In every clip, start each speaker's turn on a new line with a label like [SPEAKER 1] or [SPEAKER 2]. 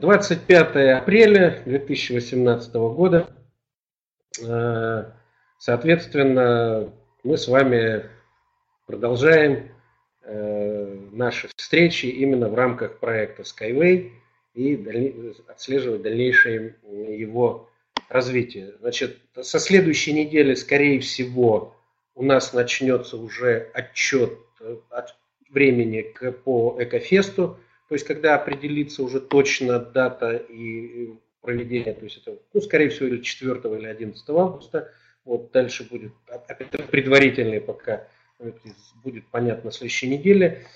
[SPEAKER 1] 25 апреля 2018 года. Соответственно, мы с вами продолжаем наши встречи именно в рамках проекта Skyway и отслеживать дальнейшее его развитие. Значит, со следующей недели, скорее всего, у нас начнется уже отчет от времени по Экофесту, то есть когда определится уже точно дата и проведения, то есть это, скорее всего, или 4 или 11 августа. Вот дальше будет, опять предварительные пока, будет понятно на следующей неделе.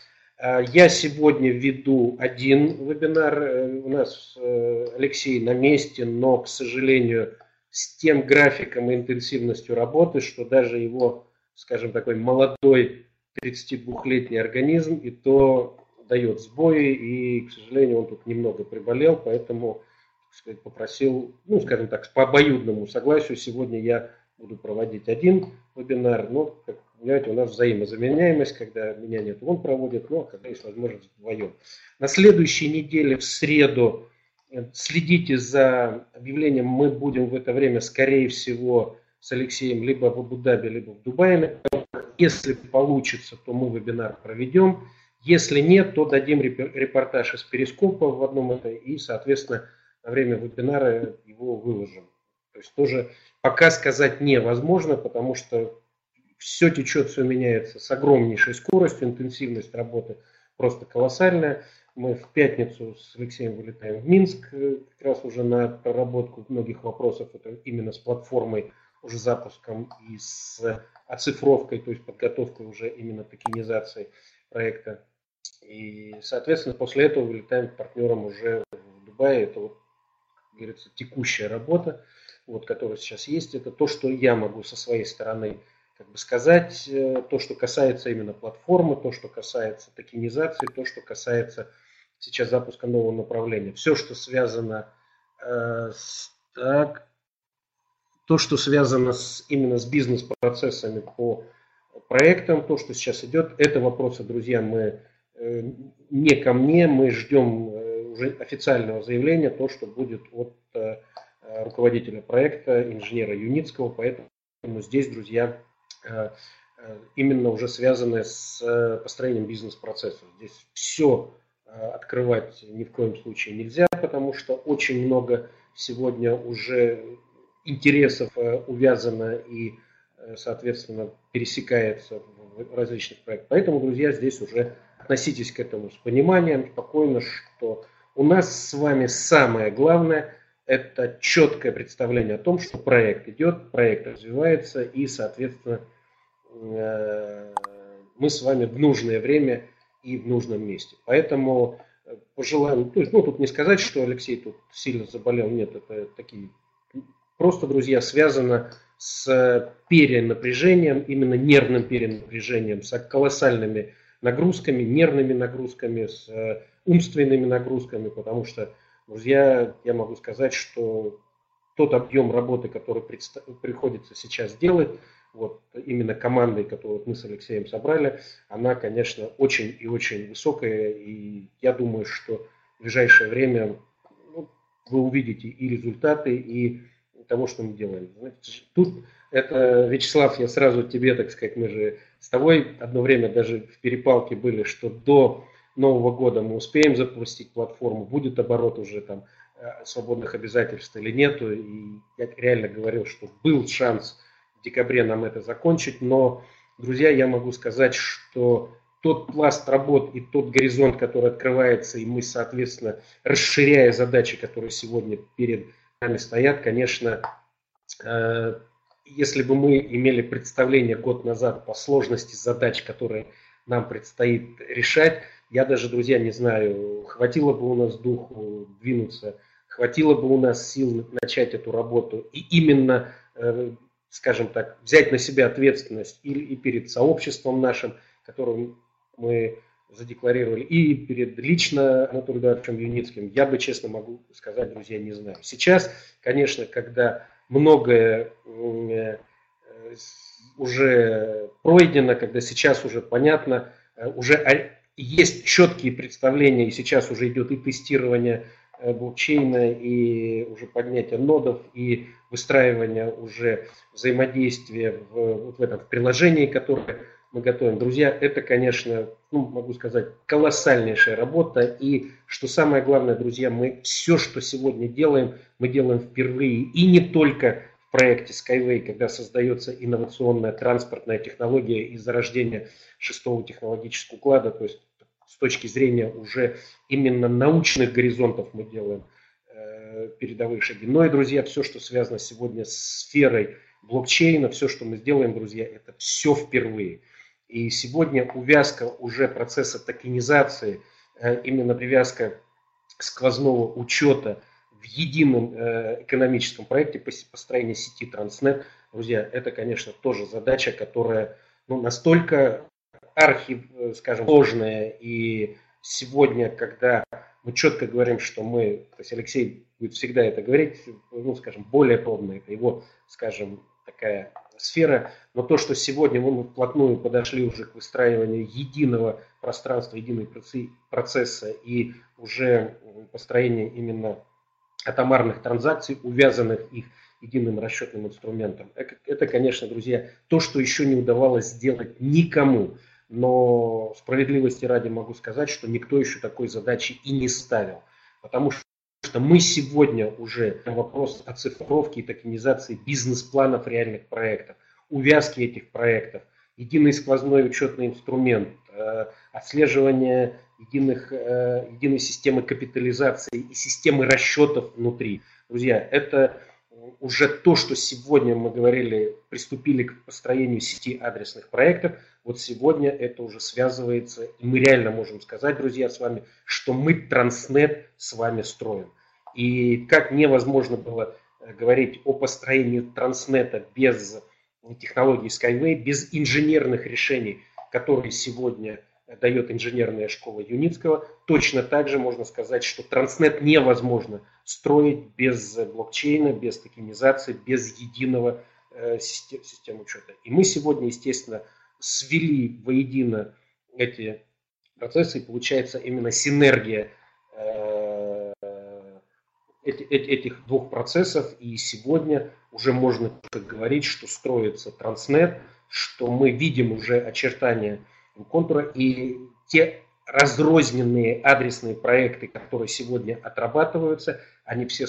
[SPEAKER 1] Я сегодня веду один вебинар. У нас Алексей на месте, но, к сожалению, с тем графиком и интенсивностью работы, что даже его, скажем, такой молодой 32-летний организм и то дает сбои, и, к сожалению, он тут немного приболел, поэтому, так сказать, попросил, скажем так, по обоюдному согласию, сегодня я буду проводить один вебинар, но, как понимаете, у нас взаимозаменяемость, когда меня нет, он проводит, но когда есть возможность вдвоем. На следующей неделе, в среду, следите за объявлением, мы будем в это время, скорее всего, с Алексеем либо в Абу-Даби, либо в Дубае. Если получится, то мы вебинар проведем. Если нет, то дадим репортаж из Перископа в одном это и, соответственно, на время вебинара его выложим. То есть тоже пока сказать невозможно, потому что все течет, все меняется с огромнейшей скоростью, интенсивность работы просто колоссальная. Мы в пятницу с Алексеем вылетаем в Минск, как раз уже на проработку многих вопросов, это именно с платформой, уже запуском и с оцифровкой, то есть подготовкой уже именно токенизации проекта. И, соответственно, после этого вылетаем к партнерам уже в Дубае. Это, вот, как говорится, текущая работа, вот, которая сейчас есть. Это то, что я могу со своей стороны как бы сказать, то, что касается именно платформы, то, что касается токенизации, то, что касается сейчас запуска нового направления. Все, что связано именно с бизнес-процессами по проектам, то, что сейчас идет, это вопросы, друзья, мы не ко мне, мы ждем уже официального заявления, то, что будет от руководителя проекта, инженера Юницкого, поэтому здесь, друзья, именно уже связанное с построением бизнес-процессов. Здесь все открывать ни в коем случае нельзя, потому что очень много сегодня уже интересов увязано и, соответственно, пересекается в различных проектах. Поэтому, друзья, здесь уже относитесь к этому с пониманием, спокойно, что у нас с вами самое главное – это четкое представление о том, что проект идет, проект развивается и, соответственно, мы с вами в нужное время и в нужном месте. Поэтому пожелаем, то есть, тут не сказать, что Алексей тут сильно заболел, нет, это такие, просто, друзья, связано с перенапряжением, именно нервным перенапряжением, с колоссальными нагрузками, нервными нагрузками, с умственными нагрузками, потому что, друзья, я могу сказать, что тот объем работы, который приходится сейчас делать, вот именно командой, которую мы с Алексеем собрали, она, конечно, очень и очень высокая, и я думаю, что в ближайшее время вы увидите и результаты, и того, что мы делаем. Тут это, Вячеслав, я сразу тебе, так сказать, мы же с тобой одно время даже в перепалке были, что до Нового года мы успеем запустить платформу, будет оборот уже там свободных обязательств или нету. И я реально говорил, что был шанс в декабре нам это закончить, но, друзья, я могу сказать, что тот пласт работ и тот горизонт, который открывается, и мы, соответственно, расширяя задачи, которые сегодня перед нами стоят, конечно, если бы мы имели представление год назад по сложности задач, которые нам предстоит решать, я даже, друзья, не знаю, хватило бы у нас духу двинуться, хватило бы у нас сил начать эту работу и именно, скажем так, взять на себя ответственность и перед сообществом нашим, которым мы задекларировали, и перед лично Анатолием Эдуардовичем Юницким, я бы, честно могу сказать, друзья, не знаю. Сейчас, конечно, когда многое уже пройдено, когда сейчас уже понятно, уже есть четкие представления, и сейчас уже идет и тестирование блокчейна и уже поднятия нодов и выстраивания уже взаимодействия вот в этом в приложении, которое мы готовим. Друзья, это, конечно, могу сказать, колоссальнейшая работа. И что самое главное, друзья, мы все, что сегодня делаем, мы делаем впервые. И не только в проекте Skyway, когда создается инновационная транспортная технология и зарождение шестого технологического уклада, то есть с точки зрения уже именно научных горизонтов мы делаем передовые шаги. Но и, друзья, все, что связано сегодня с сферой блокчейна, все, что мы сделаем, друзья, это все впервые. И сегодня увязка уже процесса токенизации, именно привязка сквозного учета в едином экономическом проекте построения сети Транснет, друзья, это, конечно, тоже задача, которая настолько скажем, сложная. И сегодня, когда мы четко говорим, что мы, то есть Алексей будет всегда это говорить, скажем, более подробно, это его, скажем, такая сфера, но то, что сегодня мы вплотную подошли уже к выстраиванию единого пространства, единого процесса и уже построение именно атомарных транзакций, увязанных их единым расчетным инструментом. Это, конечно, друзья, то, что еще не удавалось сделать никому. Но справедливости ради могу сказать, что никто еще такой задачи и не ставил. Потому что мы сегодня уже вопрос оцифровки и токенизации бизнес-планов реальных проектов, увязки этих проектов, единый сквозной учетный инструмент, отслеживание единой системы капитализации и системы расчетов внутри. Друзья, это уже то, что сегодня мы говорили, приступили к построению сети адресных проектов, вот сегодня это уже связывается, и мы реально можем сказать, друзья, с вами, что мы Транснет с вами строим. И как невозможно было говорить о построении Транснета без технологии Skyway, без инженерных решений, которые сегодня дает инженерная школа Юницкого, точно так же можно сказать, что Транснет невозможно строить без блокчейна, без токенизации, без единого системы учета. И мы сегодня, естественно, свели воедино эти процессы, и получается именно синергия этих двух процессов. И сегодня уже можно говорить, что строится Транснет, что мы видим уже очертания контура, и те разрозненные адресные проекты, которые сегодня отрабатываются, они все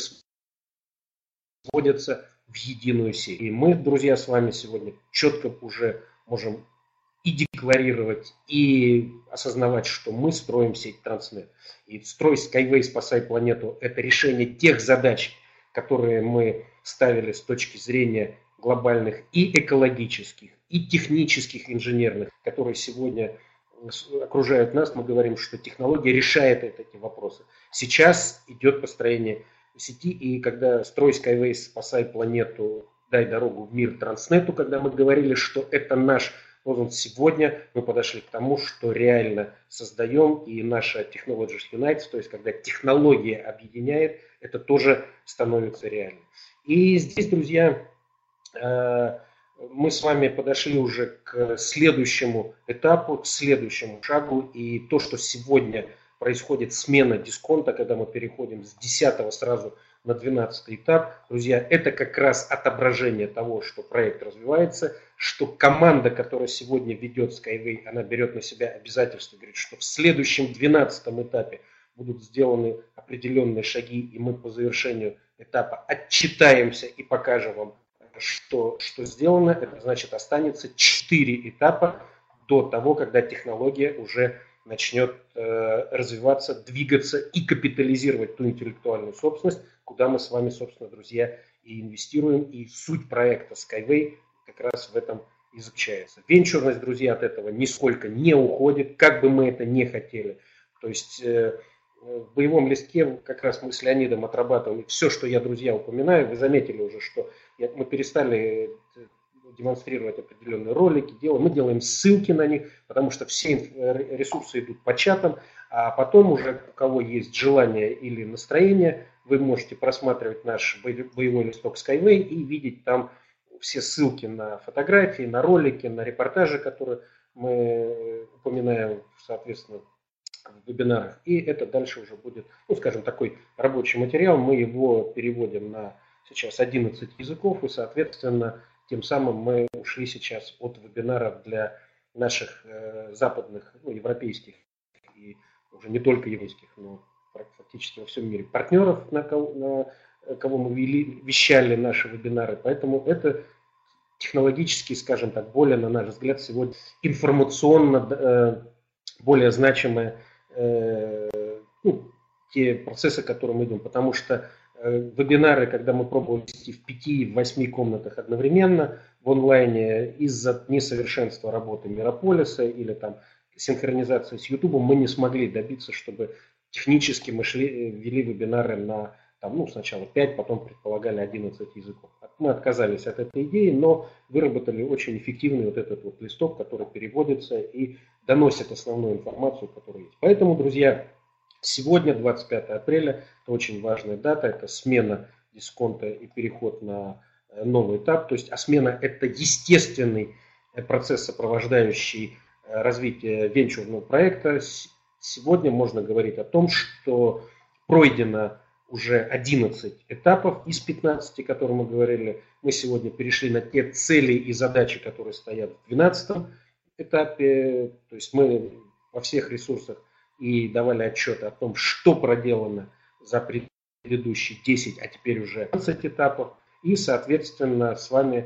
[SPEAKER 1] сводятся в единую сеть. И мы, друзья, с вами сегодня четко уже можем и декларировать, и осознавать, что мы строим сеть Транснет. И строить Skyway, спасай планету, это решение тех задач, которые мы ставили с точки зрения глобальных и экологических, и технических, инженерных, которые сегодня окружают нас. Мы говорим, что технология решает эти вопросы. Сейчас идет построение сети, и когда строй Skyway, спасай планету, дай дорогу в мир Транснету, когда мы говорили, что это наш лозунг, сегодня мы подошли к тому, что реально создаем, и наша Technologies Unites, то есть когда технология объединяет, это тоже становится реальным. И здесь, друзья, мы с вами подошли уже к следующему этапу, к следующему шагу, и то, что сегодня происходит смена дисконта, когда мы переходим с 10 сразу на 12 этап, друзья, это как раз отображение того, что проект развивается, что команда, которая сегодня ведет Skyway, она берет на себя обязательство, говорит, что в следующем 12 этапе будут сделаны определенные шаги, и мы по завершению этапа отчитаемся и покажем вам, что сделано. Это значит, останется 4 этапа до того, когда технология уже начнет развиваться, двигаться и капитализировать ту интеллектуальную собственность, куда мы с вами, собственно, друзья, и инвестируем. И суть проекта Skyway как раз в этом и заключается. Венчурность, друзья, от этого нисколько не уходит, как бы мы это не хотели. То есть в боевом листке как раз мы с Леонидом отрабатывали все, что я, друзья, упоминаю. Вы заметили уже, что мы перестали демонстрировать определенные ролики, мы делаем ссылки на них, потому что все ресурсы идут по чатам, а потом уже у кого есть желание или настроение, вы можете просматривать наш боевой листок Skyway и видеть там все ссылки на фотографии, на ролики, на репортажи, которые мы упоминаем, соответственно, в вебинарах. И это дальше уже будет, ну, скажем, такой рабочий материал. Мы его переводим на сейчас 11 языков, и, соответственно, тем самым мы ушли сейчас от вебинаров для наших западных, ну, европейских и уже не только европейских, но фактически во всем мире партнеров, на кого мы вещали наши вебинары. Поэтому это технологически, скажем так, более, на наш взгляд, сегодня информационно более значимые те процессы, к которым мы идем. Потому что вебинары, когда мы пробовали вести в 5-8 комнатах одновременно в онлайне, из-за несовершенства работы Мирополиса или там синхронизации с YouTube, мы не смогли добиться, чтобы технически мы вели вебинары на сначала 5, потом предполагали 11 языков. Мы отказались от этой идеи, но выработали очень эффективный вот этот вот листок, который переводится и доносит основную информацию, которая есть. Поэтому, друзья, сегодня, 25 апреля, это очень важная дата, это смена дисконта и переход на новый этап. То есть, смена – это естественный процесс, сопровождающий развитие венчурного проекта. Сегодня можно говорить о том, что пройдено уже 11 этапов из 15, о которых мы говорили. Мы сегодня перешли на те цели и задачи, которые стоят в 12 этапе. То есть мы во всех ресурсах и давали отчеты о том, что проделано за предыдущие 10, а теперь уже 15 этапов. И, соответственно, с вами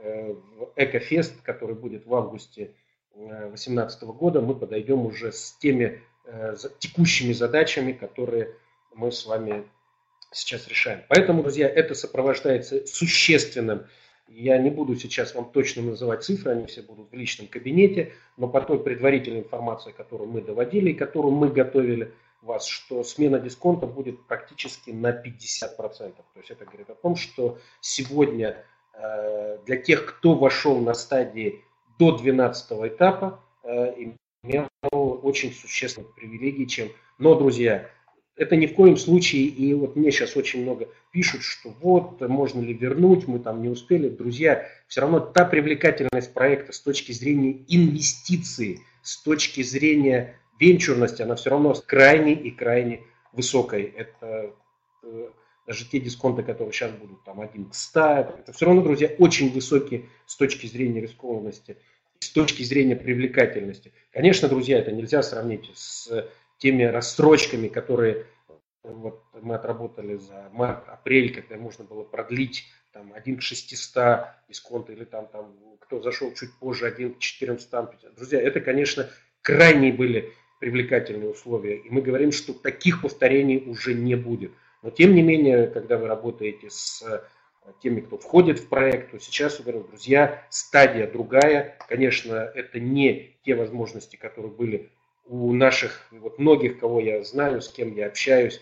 [SPEAKER 1] в Экофест, который будет в августе 2018 года, мы подойдем уже с теми текущими задачами, которые мы с вами сейчас решаем. Поэтому, друзья, это сопровождается существенным, я не буду сейчас вам точно называть цифры, они все будут в личном кабинете, но по той предварительной информации, которую мы доводили и которую мы готовили вас, что смена дисконта будет практически на 50%. То есть это говорит о том, что сегодня для тех, кто вошел на стадии до 12 этапа, имел очень существенные привилегии, Но, друзья, это ни в коем случае, и вот мне сейчас очень много пишут, что вот, можно ли вернуть, мы там не успели. Друзья, все равно та привлекательность проекта с точки зрения инвестиций, с точки зрения венчурности, она все равно крайне и крайне высокой. Это даже те дисконты, которые сейчас будут там 1 к 100, это все равно, друзья, очень высокие с точки зрения рискованности, с точки зрения привлекательности. Конечно, друзья, это нельзя сравнить с теми рассрочками, которые вот мы отработали за март-апрель, когда можно было продлить там 1 к 600 дисконта, или там кто зашел чуть позже 1 к 400. Друзья, это, конечно, крайне были привлекательные условия. И мы говорим, что таких повторений уже не будет. Но тем не менее, когда вы работаете с теми, кто входит в проект, то сейчас, я говорю, друзья, стадия другая. Конечно, это не те возможности, которые были у наших, вот многих, кого я знаю, с кем я общаюсь.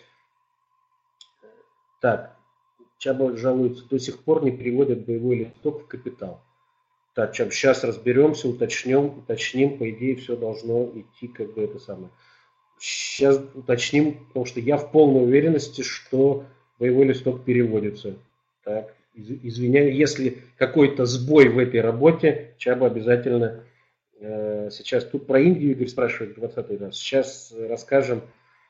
[SPEAKER 1] Так, Чаба жалуется, до сих пор не переводят боевой листок в капитал. Так, Чаб, сейчас разберемся, уточним, по идее, все должно идти как бы это самое. Сейчас уточним, потому что я в полной уверенности, что боевой листок переводится. Так, извиняюсь, если какой-то сбой в этой работе, Чаба обязательно сейчас тут про Индию Игорь спрашивает 20-й раз. Сейчас расскажем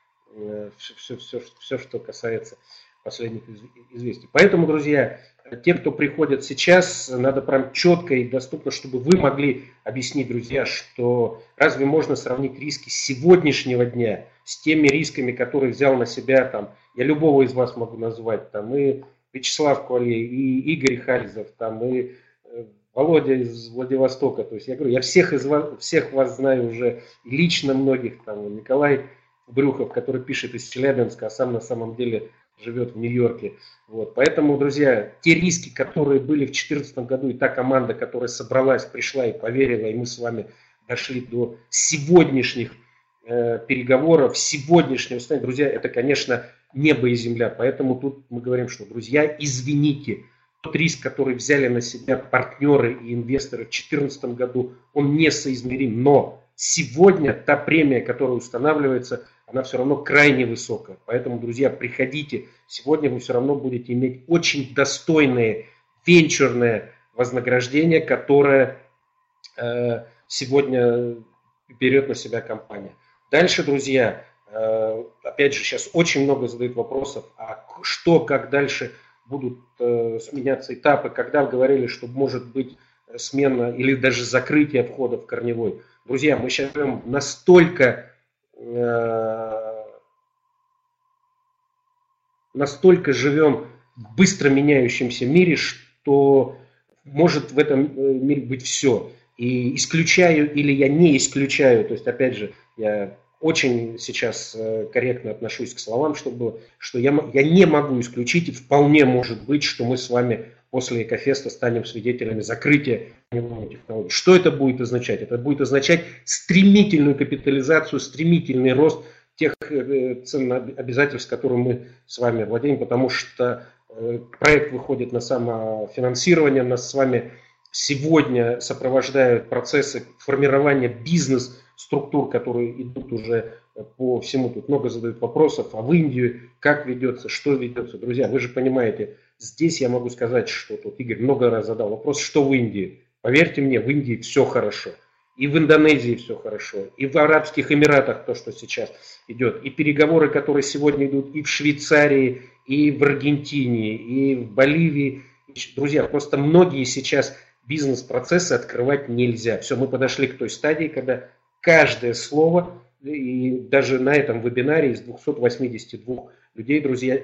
[SPEAKER 1] все, что касается последних известий. Поэтому, друзья, те, кто приходят сейчас, надо прям четко и доступно, чтобы вы могли объяснить, друзья, что разве можно сравнить риски сегодняшнего дня с теми рисками, которые взял на себя, там, я любого из вас могу назвать, там, и Вячеслав Куалей, и Игорь Харизов, там, и Володя из Владивостока. То есть я говорю, я всех вас знаю уже, лично многих, там, Николай Брюхов, который пишет из Челябинска, а сам на самом деле живет в Нью-Йорке. Вот. Поэтому, друзья, те риски, которые были в 2014 году, и та команда, которая собралась, пришла и поверила, и мы с вами дошли до сегодняшних переговоров, сегодняшнего состояния, друзья, это, конечно, небо и земля. Поэтому тут мы говорим, что, друзья, извините, тот риск, который взяли на себя партнеры и инвесторы в 2014 году, он несоизмерим. Но сегодня та премия, которая устанавливается, она все равно крайне высокая. Поэтому, друзья, приходите. Сегодня вы все равно будете иметь очень достойное венчурное вознаграждение, которое сегодня берет на себя компания. Дальше, друзья, опять же, сейчас очень много задают вопросов, а что, как дальше будут сменяться этапы, когда говорили, что может быть смена или даже закрытие входа в Корневой. Друзья, мы сейчас живем настолько живем в быстро меняющемся мире, что может в этом мире быть все. И исключаю или я не исключаю, то есть опять же, я очень сейчас корректно отношусь к словам, что я не могу исключить, и вполне может быть, что мы с вами после Экофеста станем свидетелями закрытия технологий. Что это будет означать? Это будет означать стремительную капитализацию, стремительный рост тех ценных обязательств, которыми мы с вами владеем, потому что проект выходит на самофинансирование, нас с вами сегодня сопровождают процессы формирования бизнес-структур, которые идут уже по всему. Тут много задают вопросов, а в Индию как ведется, что ведется. Друзья, вы же понимаете, здесь я могу сказать, что тут Игорь много раз задал вопрос, что в Индии. Поверьте мне, в Индии все хорошо. И в Индонезии все хорошо, и в Арабских Эмиратах то, что сейчас идет, и переговоры, которые сегодня идут и в Швейцарии, и в Аргентине, и в Боливии. Друзья, просто многие сейчас бизнес-процессы открывать нельзя. Все, мы подошли к той стадии, когда каждое слово, и даже на этом вебинаре из 282 людей, друзья,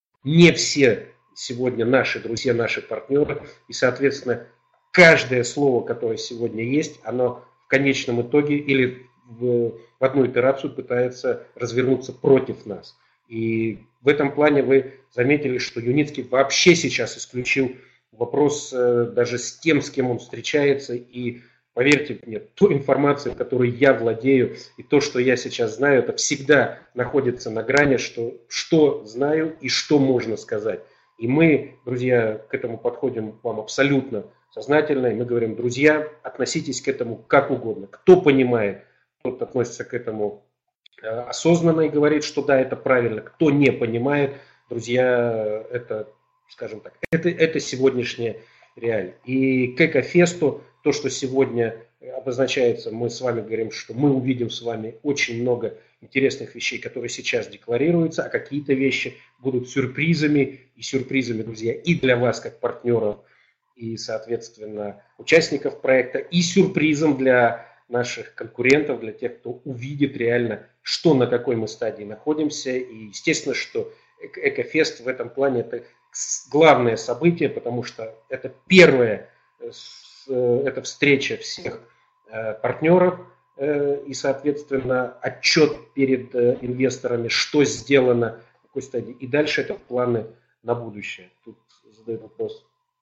[SPEAKER 1] не все сегодня наши друзья, наши партнеры, и, соответственно, каждое слово, которое сегодня есть, оно в конечном итоге или в одну итерацию пытается развернуться против нас. И в этом плане вы заметили, что Юницкий вообще сейчас исключил вопрос даже с тем, с кем он встречается. И поверьте мне, ту информацию, которой я владею, и то, что я сейчас знаю, это всегда находится на грани, что знаю и что можно сказать. И мы, друзья, к этому подходим к вам абсолютно сознательно, и мы говорим, друзья, относитесь к этому как угодно. Кто понимает, тот относится к этому осознанно и говорит, что да, это правильно. Кто не понимает, друзья, это, скажем так, это сегодняшняя реальность. И к Экофесту, то, что сегодня обозначается, мы с вами говорим, что мы увидим с вами очень много интересных вещей, которые сейчас декларируются, а какие-то вещи будут сюрпризами, и сюрпризами, друзья, и для вас, как партнеров, и, соответственно, участников проекта, и сюрпризом для наших конкурентов, для тех, кто увидит реально, что на какой мы стадии находимся. И, естественно, что Экофест в этом плане это главное событие, потому что это первая это встреча всех партнеров и, соответственно, отчет перед инвесторами, что сделано, в какой стадии. И дальше это планы на будущее. Тут задают вопрос.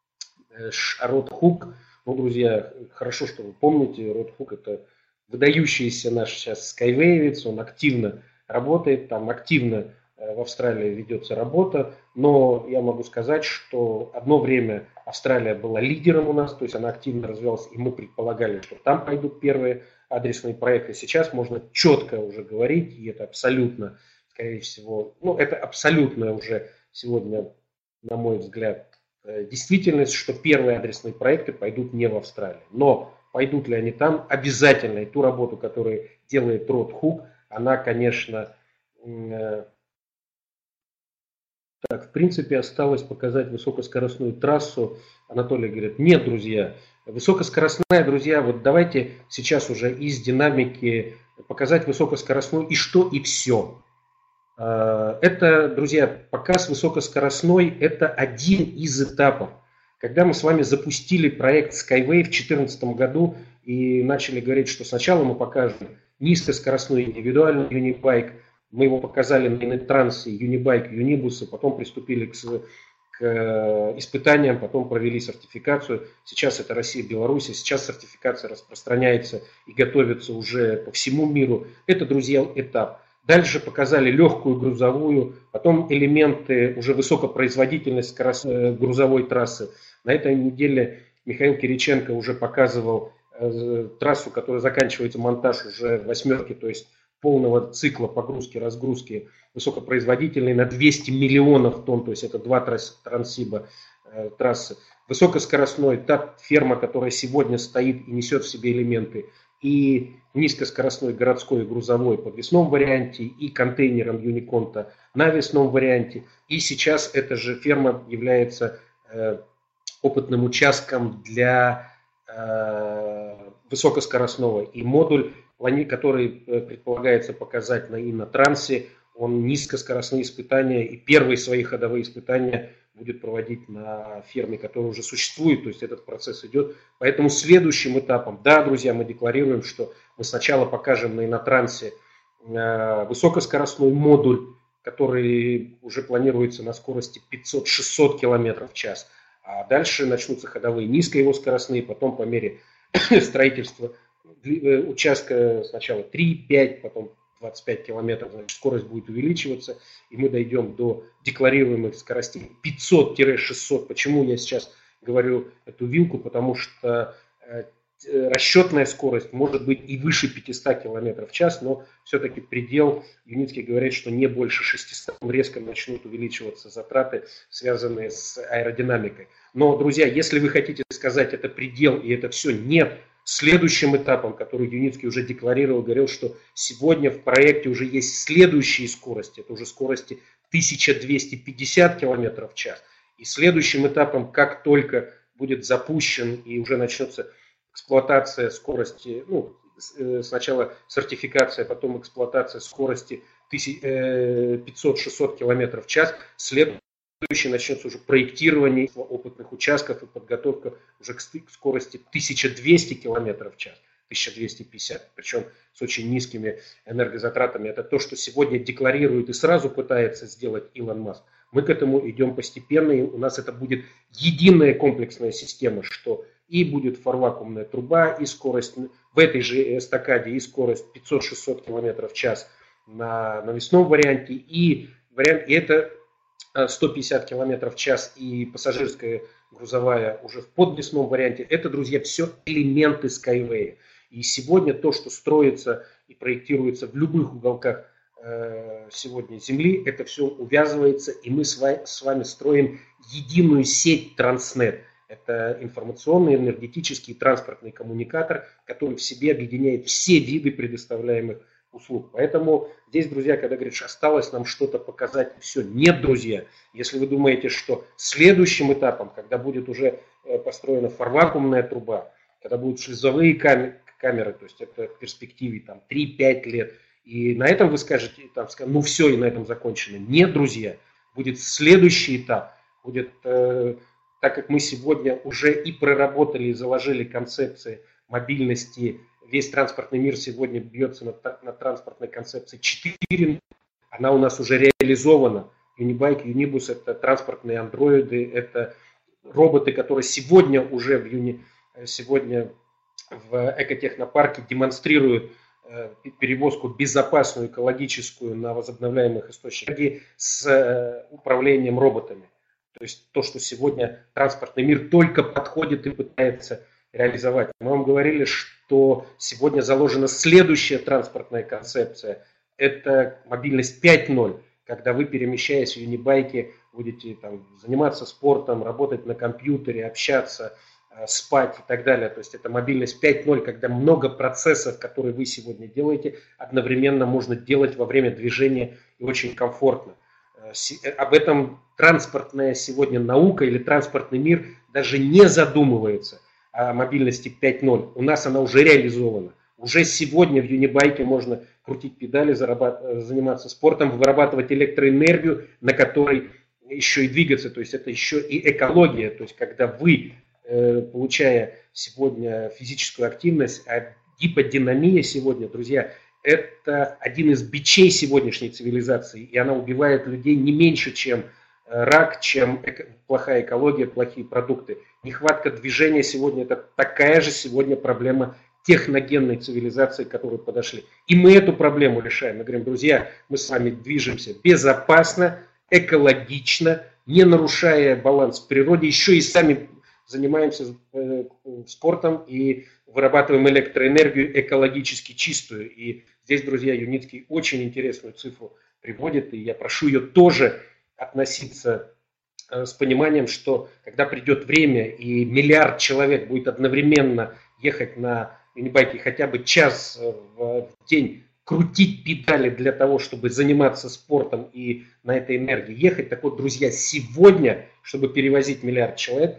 [SPEAKER 1] Род Хук, ну, друзья, хорошо, что вы помните, Род Хук это выдающийся наш сейчас скайвейвец, он активно работает, там активно в Австралии ведется работа, но я могу сказать, что одно время Австралия была лидером у нас, то есть она активно развивалась, и мы предполагали, что там пойдут первые адресные проекты. Сейчас можно четко уже говорить, и это абсолютно, скорее всего, ну, это абсолютно уже сегодня, на мой взгляд, действительность, что первые адресные проекты пойдут не в Австралии. Но пойдут ли они там, обязательно. И ту работу, которую делает Род Хук, она, конечно, так, в принципе, осталось показать высокоскоростную трассу. Анатолий говорит, нет, друзья, высокоскоростная, друзья, вот давайте сейчас уже из динамики показать высокоскоростную и что, и все. Это, друзья, показ высокоскоростной, это один из этапов. Когда мы с вами запустили проект Skyway в 2014 году и начали говорить, что сначала мы покажем низкоскоростной индивидуальный юнибайк, мы его показали на Инетрансе, юнибайк, юнибусы, потом приступили к испытаниям, потом провели сертификацию. Сейчас это Россия, Беларусь, сейчас сертификация распространяется и готовится уже по всему миру. Это, друзья, этап. Дальше показали легкую грузовую, потом элементы уже высокопроизводительность грузовой трассы. На этой неделе Михаил Кириченко уже показывал трассу, которая заканчивается монтаж уже восьмерки, то есть полного цикла погрузки-разгрузки высокопроизводительной на 200 миллионов тонн, то есть это два Транссиба трассы. Высокоскоростной, та ферма, которая сегодня стоит и несет в себе элементы и низкоскоростной городской и грузовой подвесном варианте, и контейнером Юниконта на весном варианте. И сейчас эта же ферма является опытным участком для высокоскоростного. И модуль, который предполагается показать на Иннотрансе, он низкоскоростные испытания и первые свои ходовые испытания будет проводить на ферме, которая уже существует, то есть этот процесс идет. Поэтому следующим этапом, да, друзья, мы декларируем, что мы сначала покажем на Иннотрансе высокоскоростной модуль, который уже планируется на скорости 500-600 км в час. А дальше начнутся ходовые низкоскоростные, потом по мере строительства участка сначала 3-5, потом 25 километров, значит, скорость будет увеличиваться, и мы дойдем до декларируемых скоростей 500-600. Почему я сейчас говорю эту вилку? Потому что расчетная скорость может быть и выше 500 км в час, но все-таки предел, Юницкий говорит, что не больше 600, резко начнут увеличиваться затраты, связанные с аэродинамикой. Но, друзья, если вы хотите сказать, это предел и это все, нет. Следующим этапом, который Юницкий уже декларировал, говорил, что сегодня в проекте уже есть следующие скорости. Это уже скорости 1250 км в час. И следующим этапом, как только будет запущен и уже начнется эксплуатация скорости, сначала сертификация, потом эксплуатация скорости 500-600 км в час, следующий начнется уже проектирование опытных участков и подготовка уже к скорости 1200 км в час, 1250, причем с очень низкими энергозатратами. Это то, что сегодня декларирует и сразу пытается сделать Илон Маск. Мы к этому идем постепенно, и у нас это будет единая комплексная система, что и будет фарвакуумная труба, и скорость в этой же эстакаде, и скорость 500-600 км в час на навесном варианте, и это 150 км в час и пассажирская грузовая уже в подвесном варианте. Это, друзья, все элементы Skyway. И сегодня то, что строится и проектируется в любых уголках сегодня Земли, это все увязывается, и мы с вами строим единую сеть Транснет. Это информационный, энергетический и транспортный коммуникатор, который в себе объединяет все виды предоставляемых услуг. Поэтому здесь, друзья, когда говоришь, осталось нам что-то показать, все. Нет, друзья. Если вы думаете, что следующим этапом, когда будет уже построена фарвакуумная труба, когда будут шлюзовые камеры, то есть это в перспективе 3-5 лет, и на этом вы скажете, ну все, и на этом закончено. Нет, друзья, будет следующий этап. Будет, так как мы сегодня уже и проработали, и заложили концепции мобильности. Весь транспортный мир сегодня бьется на транспортной концепции 4. Она у нас уже реализована. Юнибайк, Юнибус – это транспортные андроиды, это роботы, которые сегодня уже сегодня в экотехнопарке демонстрируют перевозку безопасную, экологическую на возобновляемых источниках энергии с управлением роботами. То есть то, что сегодня транспортный мир только подходит и пытается реализовать. Мы вам говорили, что сегодня заложена следующая транспортная концепция. Это мобильность 5.0, когда вы, перемещаясь в юнибайке, будете заниматься спортом, работать на компьютере, общаться, спать и так далее. То есть это мобильность 5.0, когда много процессов, которые вы сегодня делаете, одновременно можно делать во время движения и очень комфортно. Об этом транспортная сегодня наука или транспортный мир даже не задумывается. О мобильности 5.0. У нас она уже реализована. Уже сегодня в юнибайке можно крутить педали, заниматься спортом, вырабатывать электроэнергию, на которой еще и двигаться. То есть это еще и экология. То есть когда вы, получая сегодня физическую активность, а гиподинамия сегодня, друзья, это один из бичей сегодняшней цивилизации. И она убивает людей не меньше, чем рак, чем плохая экология, плохие продукты. Нехватка движения сегодня – это такая же сегодня проблема техногенной цивилизации, к которой подошли. И мы эту проблему решаем. Мы говорим, друзья, мы с вами движемся безопасно, экологично, не нарушая баланс в природе, еще и сами занимаемся спортом и вырабатываем электроэнергию экологически чистую. И здесь, друзья, Юницкий очень интересную цифру приводит, и я прошу ее тоже относиться с пониманием, что когда придет время и миллиард человек будет одновременно ехать на юнибайке хотя бы час в день крутить педали для того, чтобы заниматься спортом и на этой энергии ехать. Так вот, друзья, сегодня, чтобы перевозить миллиард человек,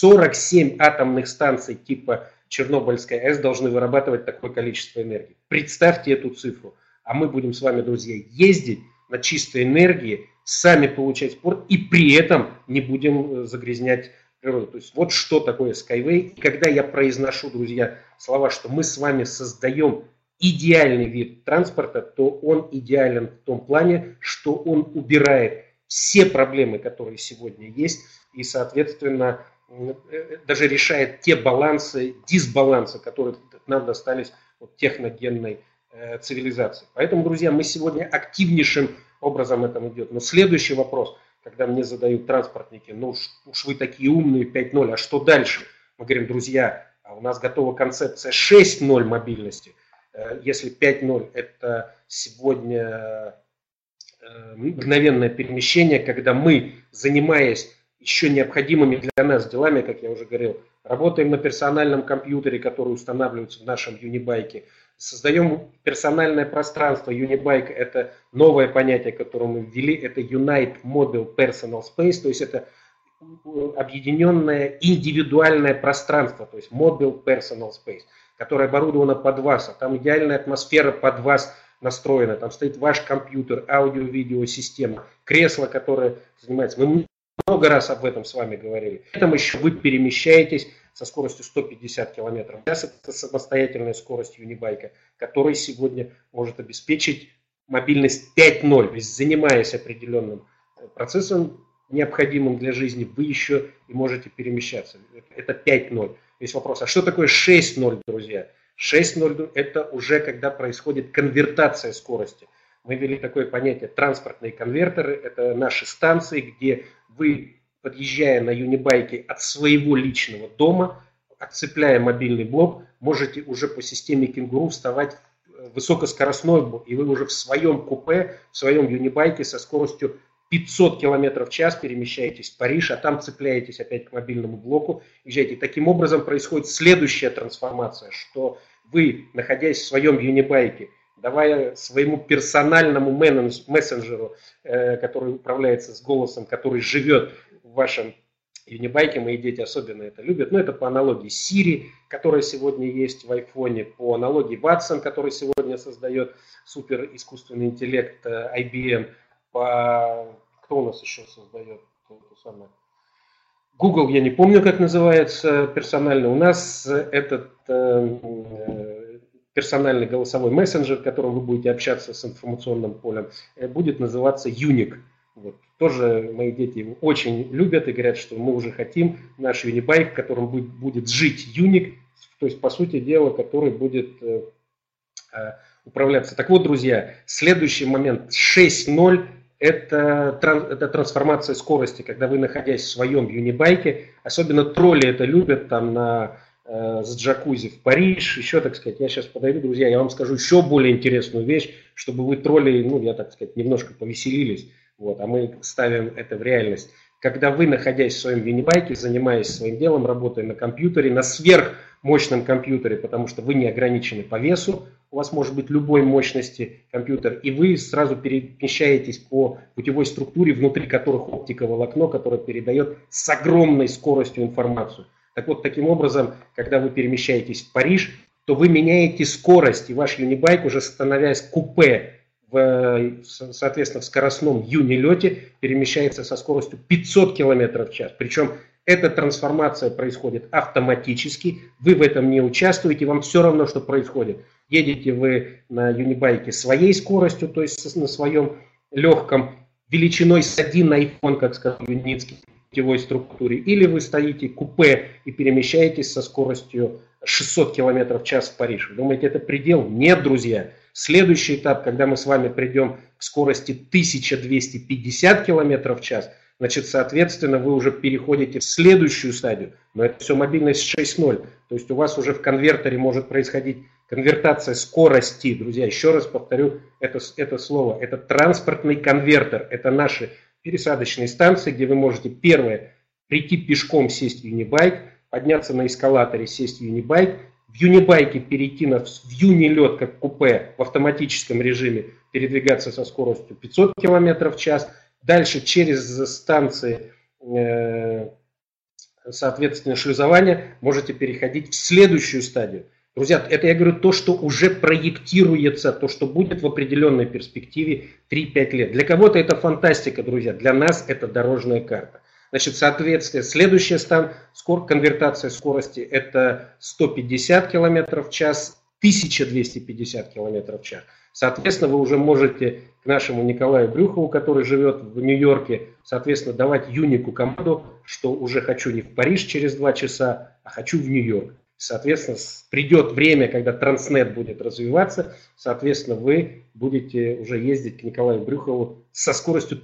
[SPEAKER 1] 47 атомных станций типа Чернобыльской АЭС должны вырабатывать такое количество энергии. Представьте эту цифру. А мы будем с вами, друзья, ездить на чистой энергии, сами получать спорт и при этом не будем загрязнять природу. То есть вот что такое Skyway. И когда я произношу, друзья, слова, что мы с вами создаем идеальный вид транспорта, то он идеален в том плане, что он убирает все проблемы, которые сегодня есть, и, соответственно, даже решает те балансы, дисбалансы, которые нам достались от техногенной цивилизации. Поэтому, друзья, мы сегодня активнейшим образом это идет. Но следующий вопрос, когда мне задают транспортники, ну уж вы такие умные, 5.0, а что дальше? Мы говорим, друзья, у нас готова концепция 6.0 мобильности. Если 5.0 это сегодня мгновенное перемещение, когда мы, занимаясь еще необходимыми для нас делами, как я уже говорил, работаем на персональном компьютере, который устанавливается в нашем юнибайке, создаем персональное пространство. Юнибайк – это новое понятие, которое мы ввели, это Unite Mobile Personal Space, то есть это объединенное индивидуальное пространство, то есть Mobile Personal Space, которое оборудовано под вас, а там идеальная атмосфера под вас настроена, там стоит ваш компьютер, аудио-видео-система, кресло, которое занимается. Мы много раз об этом с вами говорили. При этом еще вы перемещаетесь со скоростью 150 км в час. Это самостоятельная скорость юнибайка, которая сегодня может обеспечить мобильность 5.0. То есть, занимаясь определенным процессом, необходимым для жизни, вы еще и можете перемещаться. Это 5.0. Есть вопрос, а что такое 6.0, друзья? 6.0 это уже когда происходит конвертация скорости. Мы ввели такое понятие транспортные конвертеры. Это наши станции, где вы, подъезжая на юнибайке от своего личного дома, отцепляя мобильный блок, можете уже по системе кенгуру вставать в высокоскоростной блок, и вы уже в своем купе, в своем юнибайке со скоростью 500 км в час перемещаетесь в Париж, а там цепляетесь опять к мобильному блоку, езжаете. Таким образом происходит следующая трансформация, что вы, находясь в своем юнибайке, давая своему персональному мессенджеру, который управляется с голосом, который живет в вашем юнибайке, мои дети особенно это любят, но это по аналогии Siri, которая сегодня есть в айфоне, по аналогии Watson, который сегодня создает супер искусственный интеллект IBM, кто у нас еще создает это самое? Google, я не помню, как называется персонально. У нас этот персональный голосовой мессенджер, в котором вы будете общаться с информационным полем, будет называться Unique. Вот. Тоже мои дети его очень любят и говорят, что мы уже хотим наш юнибайк, в котором будет жить Unique, то есть, по сути дела, который будет управляться. Так вот, друзья, следующий момент 6.0 это трансформация скорости, когда вы, находясь в своем юнибайке, особенно тролли это любят, там с джакузи в Париж, еще, так сказать, я сейчас подойду, друзья, я вам скажу еще более интересную вещь, чтобы вы тролли, ну, я, так сказать, немножко повеселились, вот, а мы ставим это в реальность. Когда вы, находясь в своем юнибайке, занимаясь своим делом, работая на компьютере, на сверхмощном компьютере, потому что вы не ограничены по весу, у вас может быть любой мощности компьютер, и вы сразу перемещаетесь по путевой структуре, внутри которых оптиковое волокно, которое передает с огромной скоростью информацию. Так вот, таким образом, когда вы перемещаетесь в Париж, то вы меняете скорость, и ваш юнибайк, уже становясь купе, соответственно, в скоростном юнилете, перемещается со скоростью 500 км в час. Причем эта трансформация происходит автоматически, вы в этом не участвуете, вам все равно, что происходит. Едете вы на юнибайке своей скоростью, то есть на своем легком, величиной с один iPhone, как сказал Юницкий, в путевой структуре, или вы стоите купе и перемещаетесь со скоростью 600 км в час в Париж. Вы думаете, это предел? Нет, друзья. Следующий этап, когда мы с вами придем к скорости 1250 км в час, значит, соответственно, вы уже переходите в следующую стадию. Но это все мобильность 6.0. То есть у вас уже в конвертере может происходить конвертация скорости. Друзья, еще раз повторю это слово. Это транспортный конвертер. Это наши пересадочные станции, где вы можете, первое, прийти пешком, сесть в юнибайк, подняться на эскалаторе, сесть в юнибайк, в юнибайке перейти в юнилет, как купе, в автоматическом режиме передвигаться со скоростью 500 км в час. Дальше через станции, соответственно, шлюзования можете переходить в следующую стадию. Друзья, это я говорю то, что уже проектируется, то, что будет в определенной перспективе 3-5 лет. Для кого-то это фантастика, друзья, для нас это дорожная карта. Значит, соответственно, следующая конвертация скорости это 150 км в час, 1250 км в час. Соответственно, вы уже можете к нашему Николаю Брюхову, который живет в Нью-Йорке, соответственно, давать Юнику команду, что уже хочу не в Париж через 2 часа, а хочу в Нью-Йорк. Соответственно, придет время, когда Транснет будет развиваться, соответственно, вы будете уже ездить к Николаю Брюхову со скоростью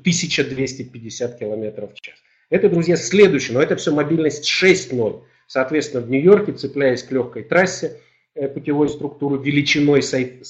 [SPEAKER 1] 1250 км в час. Это, друзья, следующее, но это все мобильность 6.0. Соответственно, в Нью-Йорке, цепляясь к легкой трассе путевой структуры величиной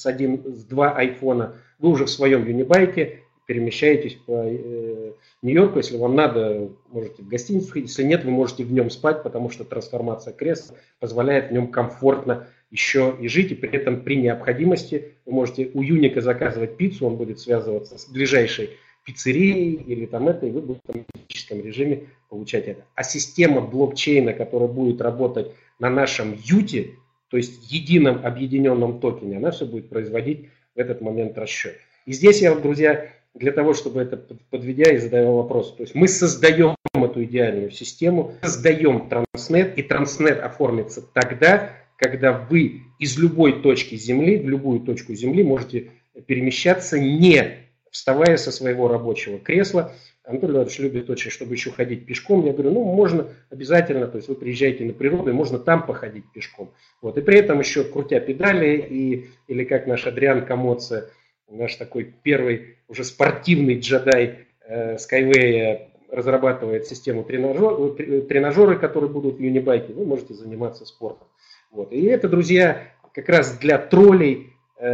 [SPEAKER 1] с 2 айфона, вы уже в своем юнибайке перемещаетесь по Нью-Йорку. Если вам надо, можете в гостиницу ходить. Если нет, вы можете в нем спать, потому что трансформация кресла позволяет в нем комфортно еще и жить. И при этом при необходимости вы можете у Юника заказывать пиццу, он будет связываться с ближайшей пиццерией или там это, и вы будете в автоматическом режиме получать это. А система блокчейна, которая будет работать на нашем юте, то есть едином объединенном токене, она все будет производить в этот момент расчет. И здесь я, друзья, для того, чтобы это подведя и задавая вопрос, то есть мы создаем эту идеальную систему, создаем Транснет, и Транснет оформится тогда, когда вы из любой точки Земли, в любую точку Земли можете перемещаться, не вставая со своего рабочего кресла. Анатолий Иванович любит очень, чтобы еще ходить пешком. Я говорю, ну, можно обязательно, то есть вы приезжаете на природу, и можно там походить пешком. Вот. И при этом еще крутя педали, или как наш Адриан Камоце, наш такой первый уже спортивный джедай Skyway разрабатывает систему тренажеры, которые будут в юнибайке, вы можете заниматься спортом. Вот. И это, друзья, как раз для троллей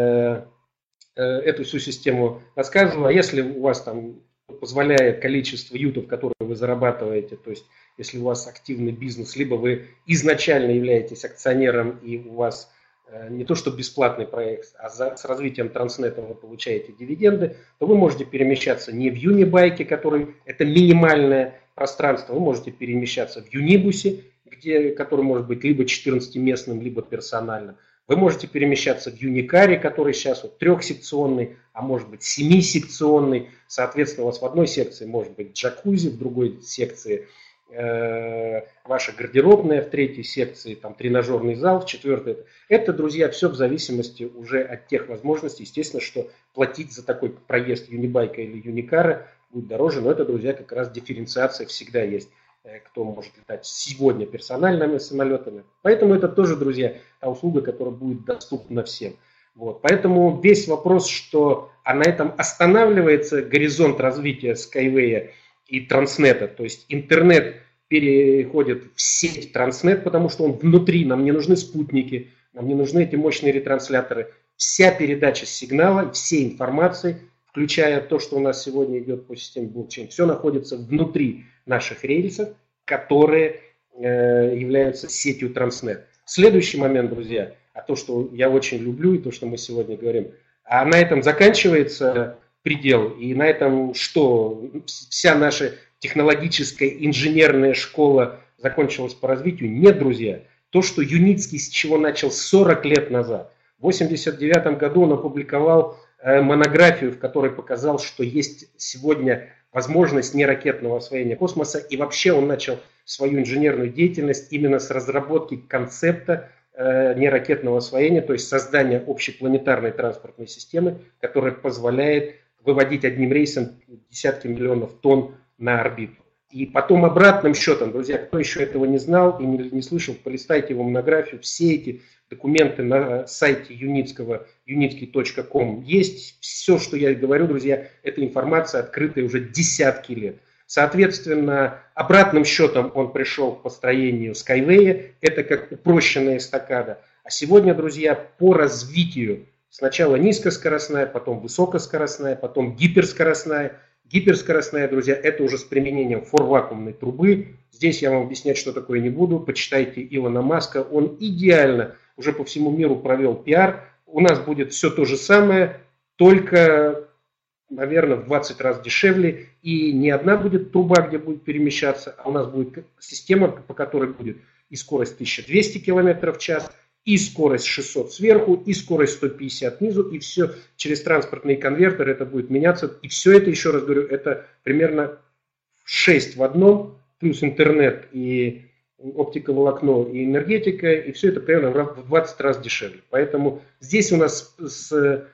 [SPEAKER 1] эту всю систему рассказываю. А если у вас там позволяет количество ютов, которые вы зарабатываете, то есть если у вас активный бизнес, либо вы изначально являетесь акционером и у вас не то что бесплатный проект, а с развитием Транснета вы получаете дивиденды, то вы можете перемещаться не в юнибайке, который это минимальное пространство, вы можете перемещаться в юнибусе, который может быть либо 14-местным, либо персональным. Вы можете перемещаться в юникаре, который сейчас вот 3-секционный, а может быть 7-секционный. Соответственно, у вас в одной секции может быть джакузи, в другой секции ваша гардеробная, в третьей секции там тренажерный зал, в четвертой. Это, друзья, все в зависимости уже от тех возможностей. Естественно, что платить за такой проезд юнибайка или юникара будет дороже, но это, друзья, как раз дифференциация всегда есть. Кто может летать сегодня персональными самолетами. Поэтому это тоже, друзья, та услуга, которая будет доступна всем. Вот. Поэтому весь вопрос, что на этом останавливается горизонт развития Skyway и Транснета, то есть интернет переходит в сеть Транснет, потому что он внутри, нам не нужны спутники, нам не нужны эти мощные ретрансляторы. Вся передача сигнала, всей информации, включая то, что у нас сегодня идет по системе блокчейн, все находится внутри наших рельсов, которые являются сетью Транснет. Следующий момент, друзья, а то, что я очень люблю и то, что мы сегодня говорим, а на этом заканчивается предел, и на этом что? Вся наша технологическая инженерная школа закончилась по развитию? Нет, друзья. То, что Юницкий с чего начал 40 лет назад. В 1989 году он опубликовал монографию, в которой показал, что есть сегодня возможность неракетного освоения космоса, и вообще он начал свою инженерную деятельность именно с разработки концепта неракетного освоения, то есть создания общепланетарной транспортной системы, которая позволяет выводить одним рейсом десятки миллионов тонн на орбиту. И потом обратным счетом, друзья, кто еще этого не знал и не слышал, полистайте его монографию, все эти документы на сайте unitsky.com есть. Все, что я говорю, друзья, эта информация открытая уже десятки лет. Соответственно, обратным счетом он пришел к построению Skyway, это как упрощенная эстакада. А сегодня, друзья, по развитию сначала низкоскоростная, потом высокоскоростная, потом гиперскоростная. Гиперскоростная, друзья, это уже с применением форвакуумной трубы. Здесь я вам объяснять, что такое, не буду. Почитайте Илона Маска, он идеально уже по всему миру провел пиар. У нас будет все то же самое, только, наверное, в 20 раз дешевле. И не одна будет труба, где будет перемещаться, а у нас будет система, по которой будет и скорость 1200 км в час, и скорость 600 сверху, и скорость 150 снизу, и все через транспортные конвертеры это будет меняться. И все это, еще раз говорю, это примерно 6 в одном, плюс интернет и оптиковолокно и энергетика, и все это примерно в 20 раз дешевле. Поэтому здесь у нас с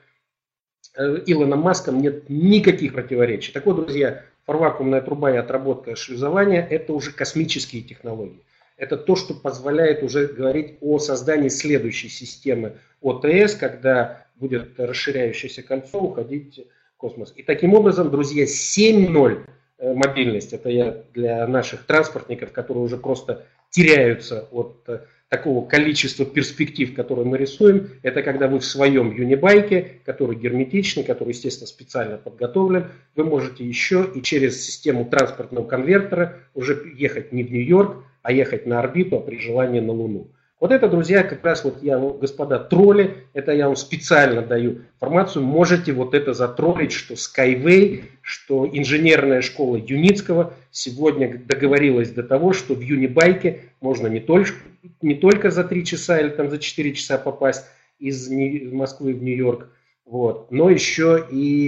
[SPEAKER 1] Илоном Маском нет никаких противоречий. Так вот, друзья, форвакуумная труба и отработка шлюзования – это уже космические технологии. Это то, что позволяет уже говорить о создании следующей системы ОТС, когда будет расширяющееся кольцо уходить в космос. И таким образом, друзья, 7.0 мобильность, это я для наших транспортников, которые уже просто теряются от такого количества перспектив, которые мы рисуем, это когда вы в своем юнибайке, который герметичный, который, естественно, специально подготовлен, вы можете еще и через систему транспортного конвертера уже ехать не в Нью-Йорк, а ехать на орбиту, а при желании на Луну. Вот это, друзья, как раз вот я, господа тролли, это я вам специально даю информацию, можете вот это затроллить, что Skyway, что инженерная школа Юницкого сегодня договорилась до того, что в юнибайке можно не только за 3 часа или там за 4 часа попасть из Москвы в Нью-Йорк, вот, но еще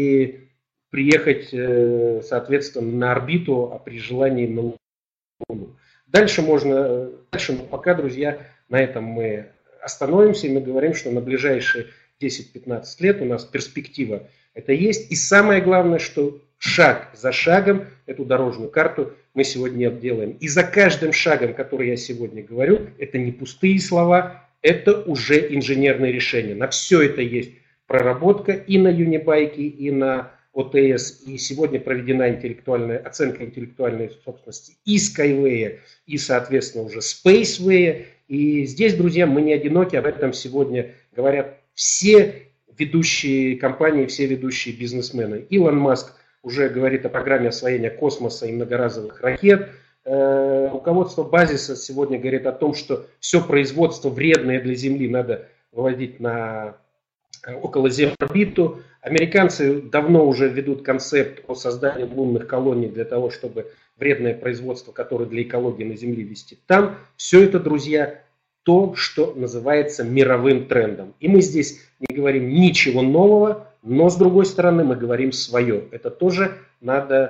[SPEAKER 1] и приехать, соответственно, на орбиту, а при желании на Луну. Дальше, но пока, друзья, на этом мы остановимся, и мы говорим, что на ближайшие 10-15 лет у нас перспектива это есть. И самое главное, что шаг за шагом эту дорожную карту мы сегодня делаем. И за каждым шагом, который я сегодня говорю, это не пустые слова, это уже инженерные решения. На все это есть проработка и на юнибайке, и на ОТС, и сегодня проведена оценка интеллектуальной собственности и Skyway, и, соответственно, уже Spaceway. И здесь, друзья, мы не одиноки, об этом сегодня говорят все ведущие компании, все ведущие бизнесмены. Илон Маск уже говорит о программе освоения космоса и многоразовых ракет. Руководство Базиса сегодня говорит о том, что все производство вредное для Земли надо выводить на околоземную орбиту. Американцы давно уже ведут концепт о создании лунных колоний для того, чтобы вредное производство, которое для экологии на Земле, вести там. Все это, друзья, то, что называется мировым трендом. И мы здесь не говорим ничего нового, но с другой стороны мы говорим свое. Это тоже надо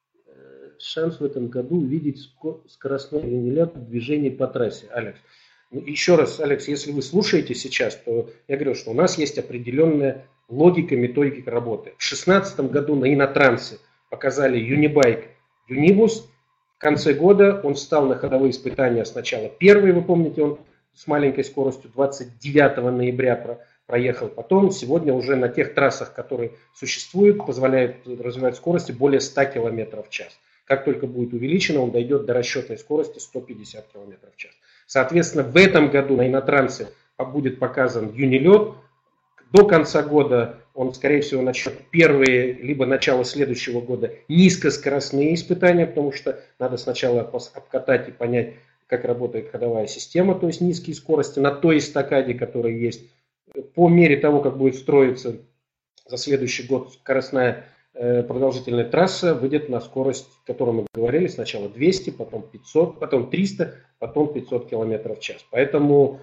[SPEAKER 1] шанс в этом году увидеть скоростной юнилятор движения по трассе. Алекс. Еще раз, Алекс, если вы слушаете сейчас, то я говорю, что у нас есть определенная логика, методика работы. В 2016 году на Инотрансе показали юнибайк Юнибус. В конце года он встал на ходовые испытания сначала первый, вы помните, он с маленькой скоростью 29 ноября проехал. Потом сегодня уже на тех трассах, которые существуют, позволяет развивать скорости более 100 км в час. Как только будет увеличено, он дойдет до расчетной скорости 150 км в час. Соответственно, в этом году на Инотрансе будет показан юнилет. До конца года он, скорее всего, начнет первые, либо начало следующего года низкоскоростные испытания, потому что надо сначала обкатать и понять, как работает ходовая система, то есть низкие скорости на той эстакаде, которая есть. По мере того, как будет строиться за следующий год скоростная продолжительная трасса, выйдет на скорость, о которой мы говорили, сначала 200, потом 500, потом 300, потом 500 км в час. Поэтому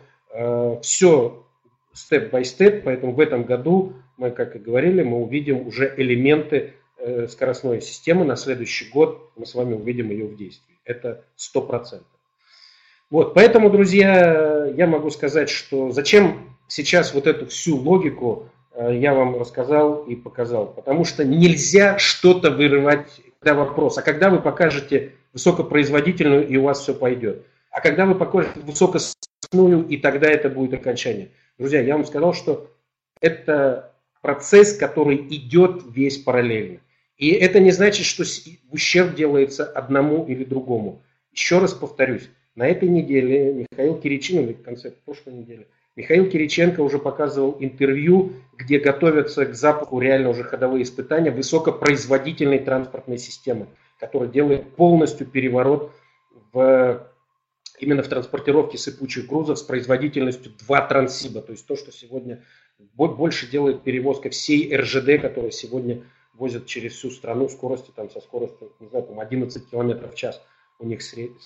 [SPEAKER 1] все степ-бай-степ, поэтому в этом году мы, как и говорили, мы увидим уже элементы скоростной системы. На следующий год мы с вами увидим ее в действии. Это 100%. Вот, поэтому, друзья, я могу сказать, что зачем сейчас вот эту всю логику я вам рассказал и показал. Потому что нельзя что-то вырывать, когда вопрос, а когда вы покажете высокопроизводительную, и у вас все пойдет. А когда вы покажете высокоскоростную, и тогда это будет окончание. Друзья, я вам сказал, что это процесс, который идет весь параллельно. И это не значит, что ущерб делается одному или другому. Еще раз повторюсь, на этой неделе Михаил Кириченко, или в конце прошлой недели, Михаил Кириченко уже показывал интервью, где готовятся к запуску реально уже ходовые испытания высокопроизводительной транспортной системы, которая делает полностью переворот в именно в транспортировке сыпучих грузов с производительностью 2 транссиба. То есть то, что сегодня больше делает перевозка всей РЖД, которая сегодня возят через всю страну скорости, там, со скоростью, не знаю, там 11 км в час у них средний.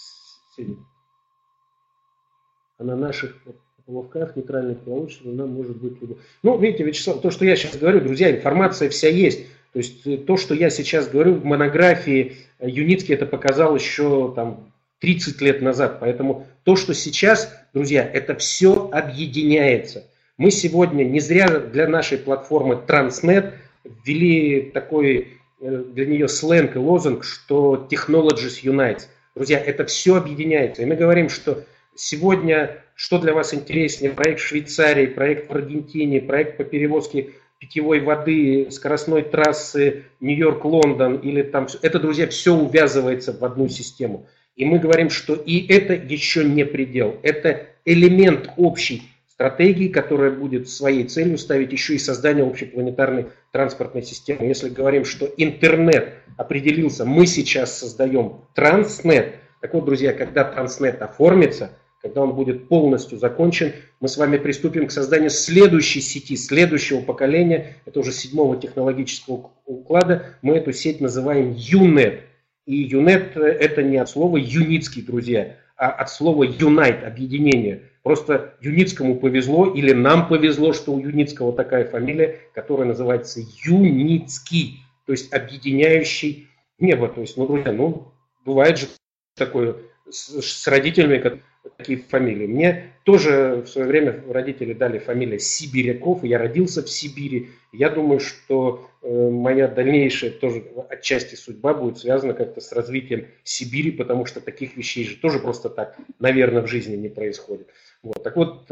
[SPEAKER 1] А на наших ловках нейтральных получится, но нам может быть... Ну, видите, Вячеслав, то, что я сейчас говорю, друзья, информация вся есть. То есть то, что я сейчас говорю в монографии, Юницкий это показал еще там 30 лет назад. Поэтому то, что сейчас, друзья, это все объединяется. Мы сегодня не зря для нашей платформы Transnet ввели такой для нее сленг и лозунг, что Technologies Unites. Друзья, это все объединяется. И мы говорим, что сегодня, что для вас интереснее, проект в Швейцарии, проект в Аргентине, проект по перевозке питьевой воды, скоростной трассы Нью-Йорк-Лондон, или там, это, друзья, все увязывается в одну систему. И мы говорим, что и это еще не предел, это элемент общей стратегии, которая будет своей целью ставить еще и создание общепланетарной транспортной системы. Если говорим, что интернет определился, мы сейчас создаем Транснет. Так вот, друзья, когда Транснет оформится, когда он будет полностью закончен, мы с вами приступим к созданию следующей сети, следующего поколения, это уже 7-го технологического уклада. Мы эту сеть называем UNET. И UNET это не от слова Юницкий, друзья, а от слова Unite, объединение. Просто Юницкому повезло, или нам повезло, что у Юницкого такая фамилия, которая называется Юницкий, то есть объединяющий небо. То есть, ну, друзья, ну, бывает же такое с родителями такие фамилии. Мне тоже в свое время родители дали фамилию Сибиряков, и я родился в Сибири. Я думаю, что моя дальнейшая тоже отчасти судьба будет связана как-то с развитием Сибири, потому что таких вещей же тоже просто так, наверное, в жизни не происходит. Вот. Так вот,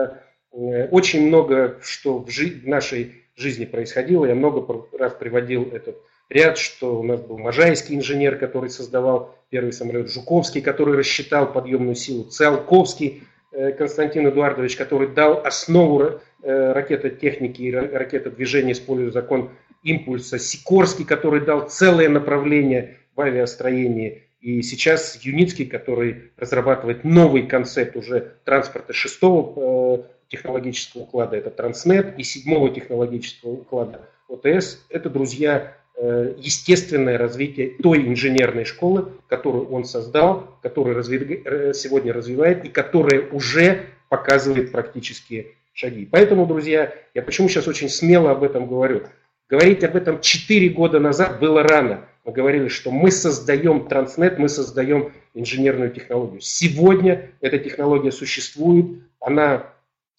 [SPEAKER 1] очень много что в нашей жизни происходило. Я много раз приводил этот ряд, что у нас был Можайский инженер, который создавал первый самолет, Жуковский, который рассчитал подъемную силу, Циолковский Константин Эдуардович, который дал основу ракетотехники и ракетодвижения, используя закон импульса, Сикорский, который дал целое направление в авиастроении, и сейчас Юницкий, который разрабатывает новый концепт уже транспорта 6-го технологического уклада, это Транснет, и 7-го технологического уклада ОТС, это, друзья, естественное развитие той инженерной школы, которую он создал, которую сегодня развивает и которая уже показывает практические шаги. Поэтому, друзья, я почему сейчас очень смело об этом говорю. Говорить об этом 4 года назад было рано. Мы говорили, что мы создаем Транснет, мы создаем инженерную технологию. Сегодня эта технология существует, она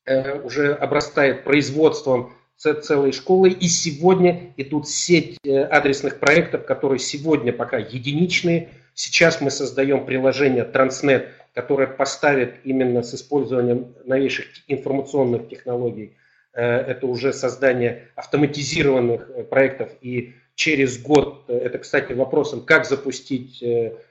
[SPEAKER 1] уже обрастает производством целой школы, и сегодня идут сеть адресных проектов, которые сегодня пока единичные. Сейчас мы создаем приложение Transnet, которое поставит именно с использованием новейших информационных технологий. Это уже создание автоматизированных проектов, и через год, это, кстати, вопросом, как запустить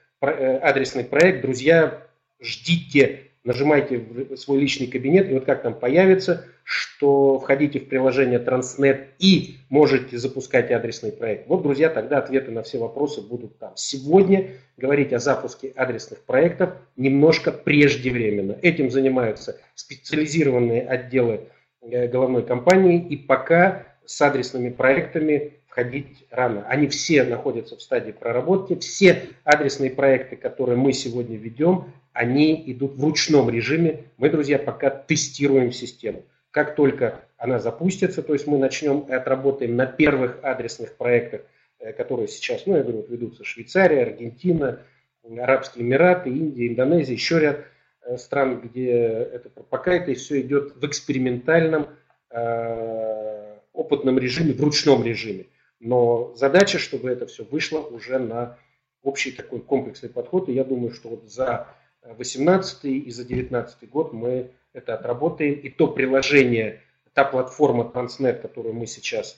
[SPEAKER 1] адресный проект, друзья, ждите, нажимайте в свой личный кабинет, и вот как там появится, что входите в приложение Transnet и можете запускать адресный проект. Вот, друзья, тогда ответы на все вопросы будут там. Сегодня говорить о запуске адресных проектов немножко преждевременно. Этим занимаются специализированные отделы головной компании, и пока с адресными проектами входить рано. Они все находятся в стадии проработки. Все адресные проекты, которые мы сегодня ведем, они идут в ручном режиме. Мы, друзья, пока тестируем систему. Как только она запустится, то есть мы начнем и отработаем на первых адресных проектах, которые сейчас, ну, я говорю, ведутся Швейцария, Аргентина, Арабские Эмираты, Индия, Индонезия, еще ряд стран, где это, пока это все идет в экспериментальном опытном режиме, в ручном режиме. Но задача, чтобы это все вышло уже на общий такой комплексный подход. И я думаю, что вот за 2018 и за 2019 год мы это отработаем. И то приложение, та платформа Transnet, которую мы сейчас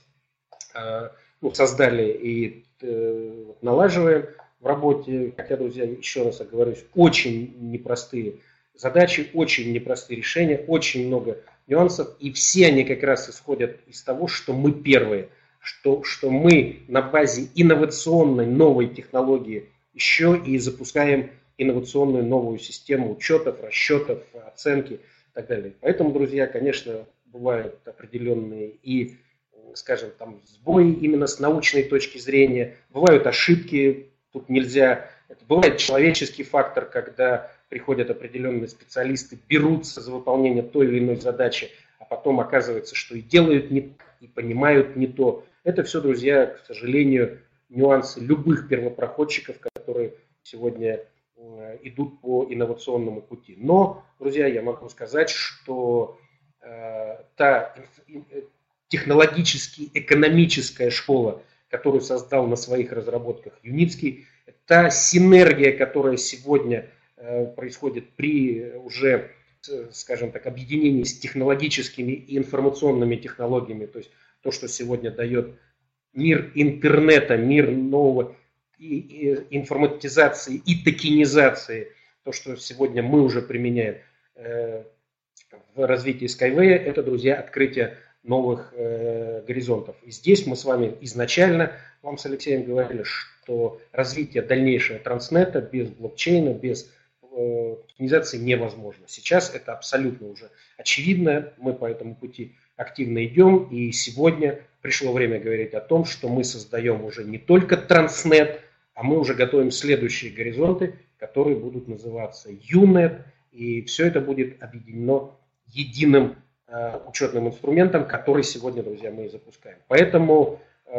[SPEAKER 1] создали и налаживаем в работе, хотя, друзья, еще раз оговорюсь, очень непростые задачи, очень непростые решения, очень много нюансов. И все они как раз исходят из того, что мы первые, что мы на базе инновационной новой технологии еще и запускаем инновационную новую систему учетов, расчетов, оценки и так далее. Поэтому, друзья, конечно, бывают определенные и, скажем, там сбои именно с научной точки зрения, бывают ошибки, тут нельзя, это бывает человеческий фактор, когда приходят определенные специалисты, берутся за выполнение той или иной задачи, а потом оказывается, что и делают не так, и понимают не то. Это все, друзья, к сожалению, нюансы любых первопроходчиков, которые сегодня идут по инновационному пути. Но, друзья, я могу сказать, что та технологически-экономическая школа, которую создал на своих разработках Юницкий, та синергия, которая сегодня происходит при уже, скажем так, объединении с технологическими и информационными технологиями, то есть то, что сегодня дает мир интернета, мир нового и информатизации и токенизации, то, что сегодня мы уже применяем в развитии Skyway, это, друзья, открытие новых горизонтов. И здесь мы с вами изначально, вам с Алексеем говорили, что развитие дальнейшего транснета без блокчейна, без токенизации невозможно. Сейчас это абсолютно уже очевидно, мы по этому пути активно идем, и сегодня пришло время говорить о том, что мы создаем уже не только транснет, а мы уже готовим следующие горизонты, которые будут называться UNET, и все это будет объединено единым учетным инструментом, который сегодня, друзья, мы и запускаем. Поэтому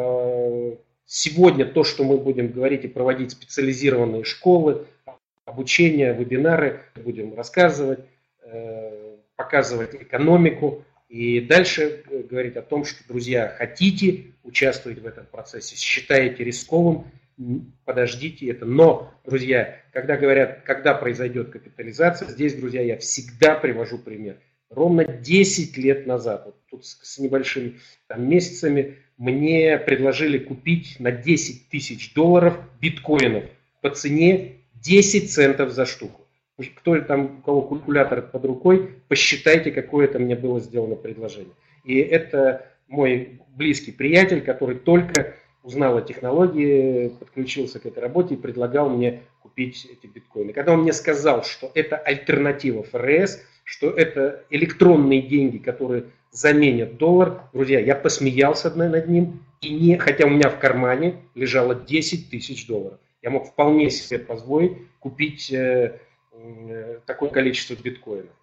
[SPEAKER 1] сегодня то, что мы будем говорить и проводить специализированные школы, обучение, вебинары, будем рассказывать, показывать экономику и дальше говорить о том, что, друзья, хотите участвовать в этом процессе, считаете рисковым, подождите это. Но, друзья, когда говорят, когда произойдет капитализация, здесь, друзья, я всегда привожу пример. Ровно 10 лет назад, вот тут с небольшими месяцами, мне предложили купить на 10 тысяч долларов биткоинов по цене 10 центов за штуку. Кто там, у кого калькулятор под рукой, посчитайте, какое это мне было сделано предложение. И это мой близкий приятель, который только узнал о технологии, подключился к этой работе и предлагал мне купить эти биткоины. Когда он мне сказал, что это альтернатива ФРС, что это электронные деньги, которые заменят доллар, друзья, я посмеялся над ним, и хотя у меня в кармане лежало 10 тысяч долларов. Я мог вполне себе позволить купить такое количество биткоинов.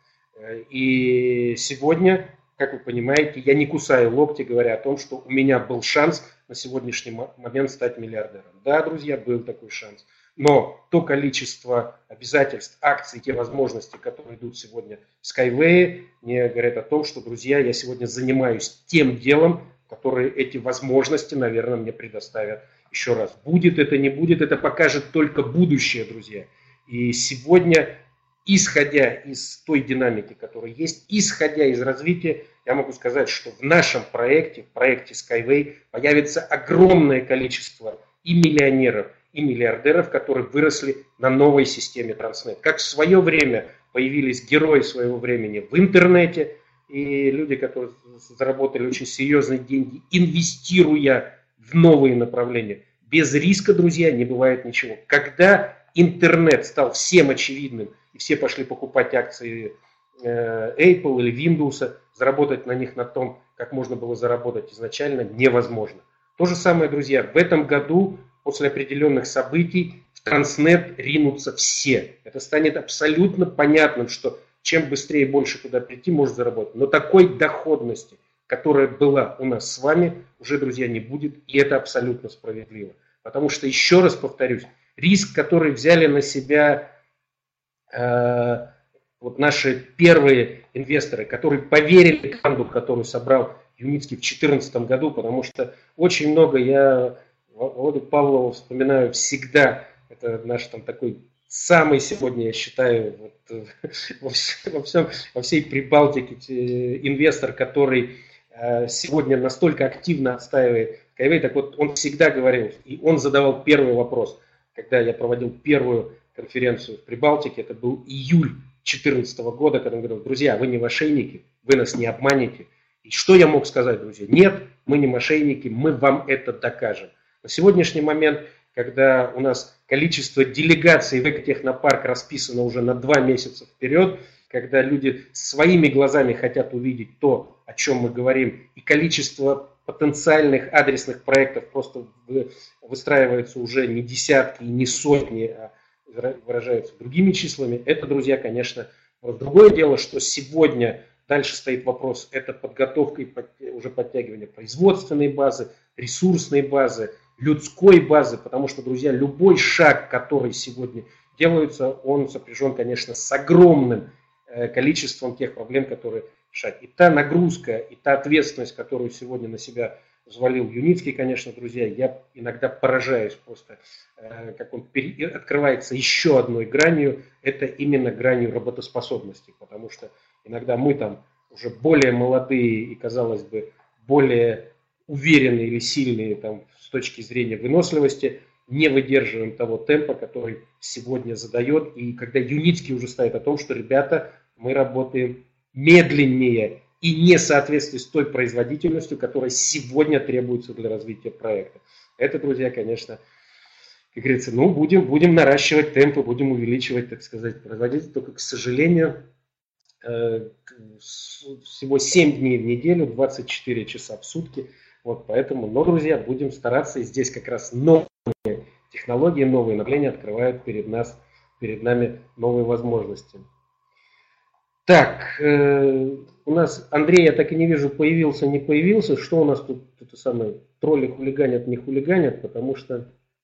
[SPEAKER 1] И сегодня, как вы понимаете, я не кусаю локти, говоря о том, что у меня был шанс на сегодняшний момент стать миллиардером. Да, друзья, был такой шанс. Но то количество обязательств, акций, те возможности, которые идут сегодня в Skyway, мне говорят о том, что, друзья, я сегодня занимаюсь тем делом, которые эти возможности, наверное, мне предоставят еще раз. Будет это, не будет, это покажет только будущее, друзья. И сегодня, исходя из той динамики, которая есть, исходя из развития, я могу сказать, что в нашем проекте, в проекте Skyway, появится огромное количество и миллионеров, и миллиардеров, которые выросли на новой системе Транснет. Как в свое время появились герои своего времени в интернете, и люди, которые заработали очень серьезные деньги, инвестируя в новые направления. Без риска, друзья, не бывает ничего. Когда интернет стал всем очевидным, и все пошли покупать акции Apple или Windows, заработать на них на том, как можно было заработать изначально, невозможно. То же самое, друзья, в этом году, после определенных событий, в Транснет ринутся все. Это станет абсолютно понятным, что чем быстрее и больше туда прийти, можно заработать. Но такой доходности, которая была у нас с вами, уже, друзья, не будет, и это абсолютно справедливо. Потому что, еще раз повторюсь, риск, который взяли на себя вот наши первые инвесторы, которые поверили в команду, которую собрал Юницкий в 2014 году, потому что очень много я Володю Павлова вспоминаю всегда. Это наш там такой самый сегодня, я считаю, вот, во всей Прибалтике инвестор, который сегодня настолько активно отстаивает Skyway. Так вот, он всегда говорил, и он задавал первый вопрос, когда я проводил первую конференцию в Прибалтике, это был июль 2014 года, когда он говорил: друзья, вы не мошенники, вы нас не обманете. И что я мог сказать, друзья? Нет, мы не мошенники, мы вам это докажем. На сегодняшний момент когда у нас количество делегаций в экотехнопарк расписано уже на 2 месяца вперед, когда люди своими глазами хотят увидеть то, о чем мы говорим, и количество потенциальных адресных проектов просто выстраивается уже не десятки, не сотни, а выражаются другими числами. Это, друзья, конечно, другое дело, что сегодня дальше стоит вопрос, это подготовка и уже подтягивание производственной базы, ресурсной базы, людской базы, потому что, друзья, любой шаг, который сегодня делается, он сопряжен, конечно, с огромным количеством тех проблем, которые решать. И та нагрузка, и та ответственность, которую сегодня на себя взвалил Юницкий, конечно, друзья, я иногда поражаюсь просто, как он открывается еще одной гранью, это именно гранью работоспособности, потому что иногда мы там уже более молодые и, казалось бы, более уверенные или сильные там, с точки зрения выносливости, не выдерживаем того темпа, который сегодня задает. И когда Юницкий уже ставит о том, что, ребята, мы работаем медленнее и не в соответствии с той производительностью, которая сегодня требуется для развития проекта. Это, друзья, конечно, как говорится, ну, будем наращивать темпы, будем увеличивать, так сказать, производительность. Только, к сожалению, всего 7 дней в неделю, 24 часа в сутки. Вот поэтому, но, друзья, будем стараться. И здесь как раз новые технологии, новые направления открывают перед нами новые возможности. Так, у нас Андрей, я так и не вижу, появился, не появился. Что у нас тут, это самое, тролли хулиганят, не хулиганят, потому что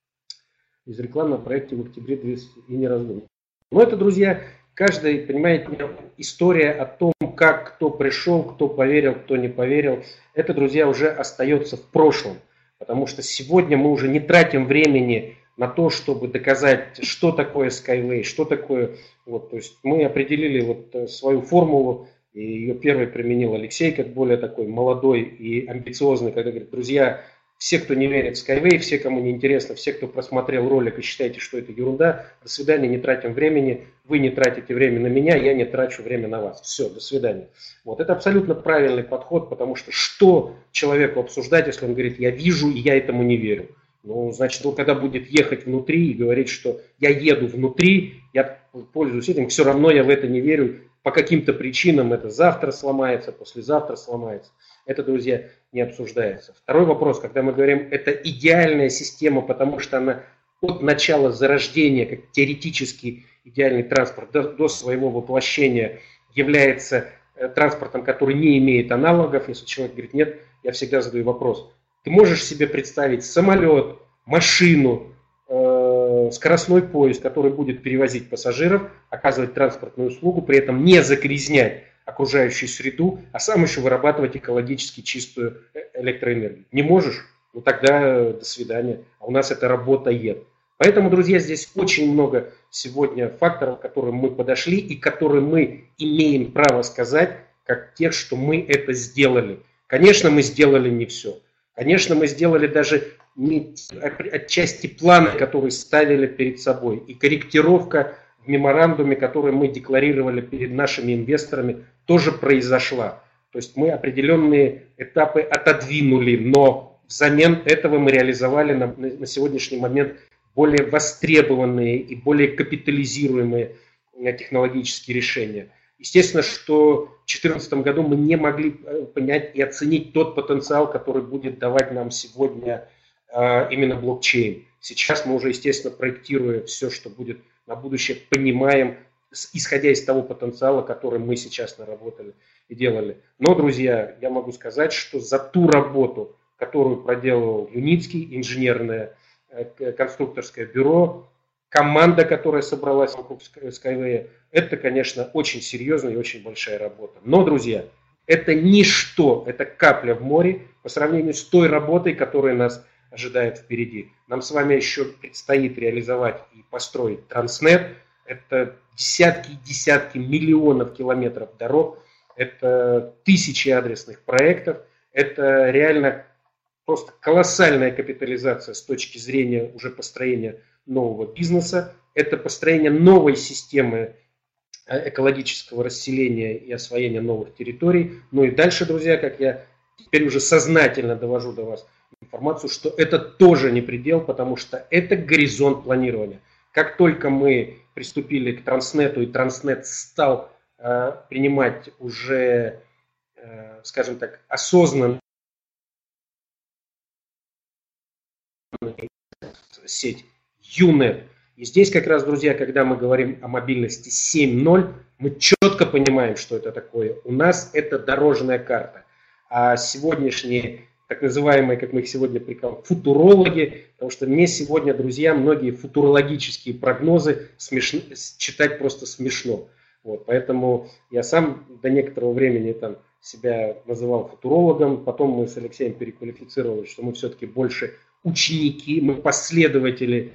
[SPEAKER 1] из рекламы на проекте в октябре и не раздумал. Но это, друзья, каждый, понимаете, история о том, как кто пришел, кто поверил, кто не поверил, это, друзья, уже остается в прошлом. Потому что сегодня мы уже не тратим времени на то, чтобы доказать, что такое Skyway, что такое... Вот, то есть мы определили вот свою формулу, и ее первый применил Алексей, как более такой молодой и амбициозный, когда говорит, друзья, все, кто не верит в Skyway, все, кому не интересно, все, кто просмотрел ролик и считаете, что это ерунда, до свидания, не тратим времени, вы не тратите время на меня, я не трачу время на вас. Все, до свидания. Вот, это абсолютно правильный подход, потому что человеку обсуждать, если он говорит, я вижу, и я этому не верю. Ну, значит, он когда будет ехать внутри и говорить, что я еду внутри, я пользуюсь этим, все равно я в это не верю, по каким-то причинам это завтра сломается, послезавтра сломается. Это, друзья, не обсуждается. Второй вопрос, когда мы говорим, это идеальная система, потому что она от начала зарождения, как теоретически идеальный транспорт, до своего воплощения является транспортом, который не имеет аналогов. Если человек говорит нет, я всегда задаю вопрос. Ты можешь себе представить самолет, машину, скоростной поезд, который будет перевозить пассажиров, оказывать транспортную услугу, при этом не загрязнять окружающую среду, а сам еще вырабатывать экологически чистую электроэнергию? Не можешь? Ну тогда до свидания. А у нас это работает. Поэтому, друзья, здесь очень много сегодня факторов, к которым мы подошли и которые мы имеем право сказать, как тех, что мы это сделали. Конечно, мы сделали не все. Конечно, мы сделали даже отчасти планы, которые ставили перед собой. И корректировка в меморандуме, который мы декларировали перед нашими инвесторами, тоже произошла. То есть мы определенные этапы отодвинули, но взамен этого мы реализовали на сегодняшний момент более востребованные и более капитализируемые технологические решения. Естественно, что в 2014 году мы не могли понять и оценить тот потенциал, который будет давать нам сегодня именно блокчейн. Сейчас мы уже, естественно, проектируя все, что будет на будущее, понимаем, исходя из того потенциала, который мы сейчас наработали и делали. Но, друзья, я могу сказать, что за ту работу, которую проделывал Юницкий, инженерное конструкторское бюро, команда, которая собралась вокруг Skyway, это, конечно, очень серьезная и очень большая работа. Но, друзья, это ничто, это капля в море по сравнению с той работой, которая нас ожидает впереди. Нам с вами еще предстоит реализовать и построить Транснет. Это десятки и десятки миллионов километров дорог. Это тысячи адресных проектов. Это реально просто колоссальная капитализация с точки зрения уже построения нового бизнеса. Это построение новой системы экологического расселения и освоения новых территорий. Ну и дальше, друзья, как я теперь уже сознательно довожу до вас информацию, что это тоже не предел, потому что это горизонт планирования. Как только мы приступили к Транснету, и Транснет стал принимать уже, скажем так, осознанно сеть UNET. И здесь как раз, друзья, когда мы говорим о мобильности 7.0, мы четко понимаем, что это такое. У нас это дорожная карта. А сегодняшние, так называемые, как мы их сегодня прикалываем, футурологи, потому что мне сегодня, друзья, многие футурологические прогнозы читать просто смешно. Вот, поэтому я сам до некоторого времени там себя называл футурологом, потом мы с Алексеем переквалифицировали, что мы все-таки больше ученики, мы последователи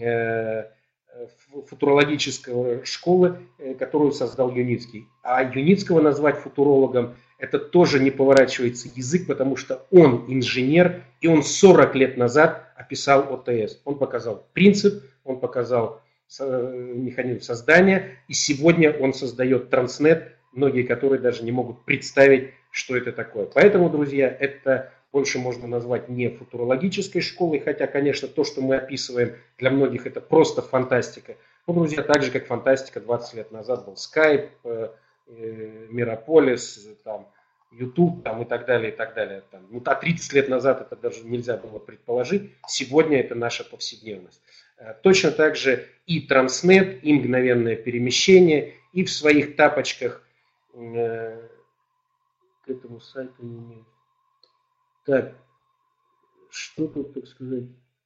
[SPEAKER 1] футурологической школы, которую создал Юницкий. А Юницкого назвать футурологом, это тоже не поворачивается язык, потому что он инженер, и он 40 лет назад описал ОТС. Он показал принцип, он показал механизм создания, и сегодня он создает Транснет, многие которые даже не могут представить, что это такое. Поэтому, друзья, это больше можно назвать не футурологической школой, хотя, конечно, то, что мы описываем, для многих это просто фантастика. Но, друзья, так же, как фантастика 20 лет назад был Skype, Мирополис, там, YouTube там, и так далее, и так далее. Там, ну, а 30 лет назад это даже нельзя было предположить. Сегодня это наша повседневность. Точно так же и Транснет, и мгновенное перемещение, и в своих тапочках к этому сайту не имеет. Так, что тут, так сказать?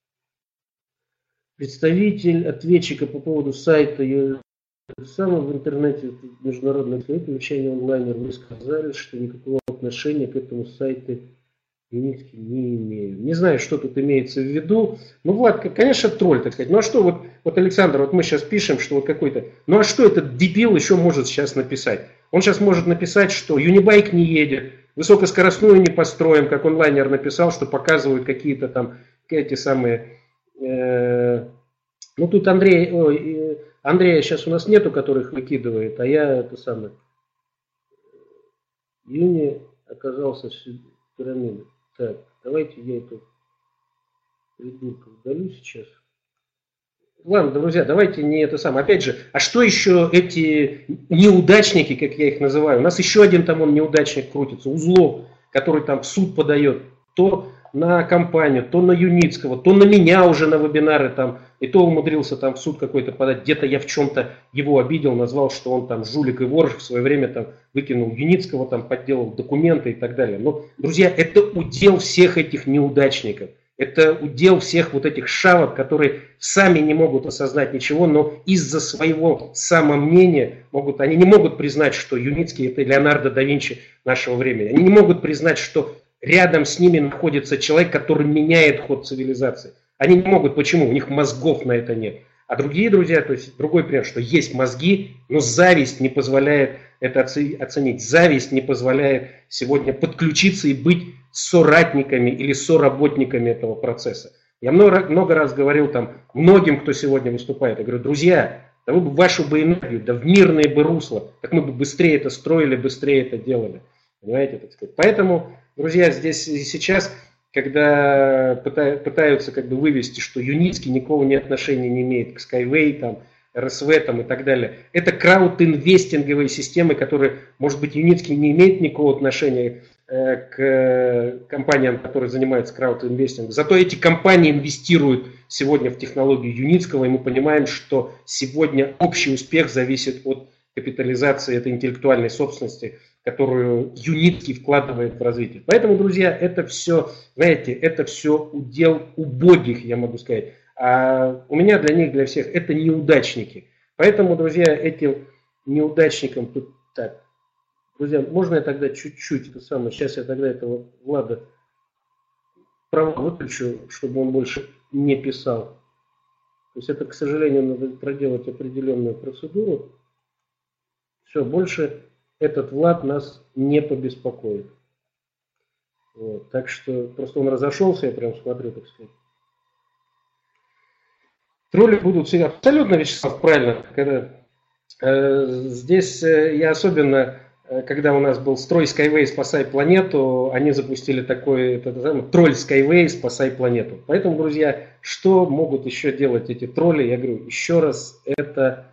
[SPEAKER 1] Представитель ответчика по поводу сайта самого в интернете международного вещания онлайнер, вы сказали, что никакого отношения к этому сайту Юницкий не имею. Не знаю, что тут имеется в виду. Ну, Влад, конечно, тролль, так сказать. Ну, а что вот Александр, вот мы сейчас пишем, что вот какой-то... Ну, а что этот дебил еще может сейчас написать? Он сейчас может написать, что Юнибайк не едет, высокоскоростную не построим, как онлайнер написал, что показывают какие-то там эти самые... ну, тут Андрея сейчас у нас нету, которых выкидывает, а я это самое... Юни оказался в пирамиде. Так, давайте я эту придурка удалю сейчас. Ладно, друзья, давайте не это самое. Опять же, а что еще эти неудачники, как я их называю? У нас еще один там он неудачник крутится, Узлов, который там в суд подает. То на компанию, то на Юницкого, то на меня уже на вебинары там. И то умудрился там в суд какой-то подать. Где-то я в чем-то его обидел, назвал, что он там жулик и вор, в свое время там выкинул Юницкого, там подделал документы и так далее. Но, друзья, это удел всех этих неудачников. Это удел всех вот этих шавок, которые сами не могут осознать ничего, но из-за своего самомнения они не могут признать, что Юницкий это Леонардо да Винчи нашего времени. Они не могут признать, что рядом с ними находится человек, который меняет ход цивилизации. Они не могут. Почему? У них мозгов на это нет. А другие, друзья, то есть другой пример, что есть мозги, но зависть не позволяет это оценить. Зависть не позволяет сегодня подключиться и быть соратниками или соработниками этого процесса. Я много раз говорил там многим, кто сегодня выступает, я говорю, друзья, да вы бы вашу бы энергию, да в мирное бы русло, так мы бы быстрее это строили, быстрее это делали. Понимаете, так сказать. Поэтому, друзья, здесь и сейчас, когда пытаются как бы вывести, что Юницкий никакого отношения не имеет к Skyway, там, РСВ там, и так далее. Это краудинвестинговые системы, которые, может быть, Юницкий не имеет никакого отношения к компаниям, которые занимаются краудинвестингом. Зато эти компании инвестируют сегодня в технологию Юницкого, и мы понимаем, что сегодня общий успех зависит от капитализации этой интеллектуальной собственности, которую Юницкий вкладывает в развитие. Поэтому, друзья, это все, знаете, это все удел убогих, я могу сказать. А у меня для них, для всех, это неудачники. Поэтому, друзья, этим неудачникам тут так. Друзья, можно я тогда чуть-чуть это самое, сейчас я тогда этого Влада права выключу, чтобы он больше не писал. То есть это, к сожалению, надо проделать определенную процедуру. Все, больше этот Влад нас не побеспокоит. Вот, так что просто он разошелся, я прям смотрю, так сказать. Тролли будут всегда. Абсолютно, Вячеслав, правильно. Здесь я особенно когда у нас был строй Skyway «Спасай планету», они запустили такой тролль Skyway «Спасай планету». Поэтому, друзья, что могут еще делать эти тролли? Я говорю еще раз, это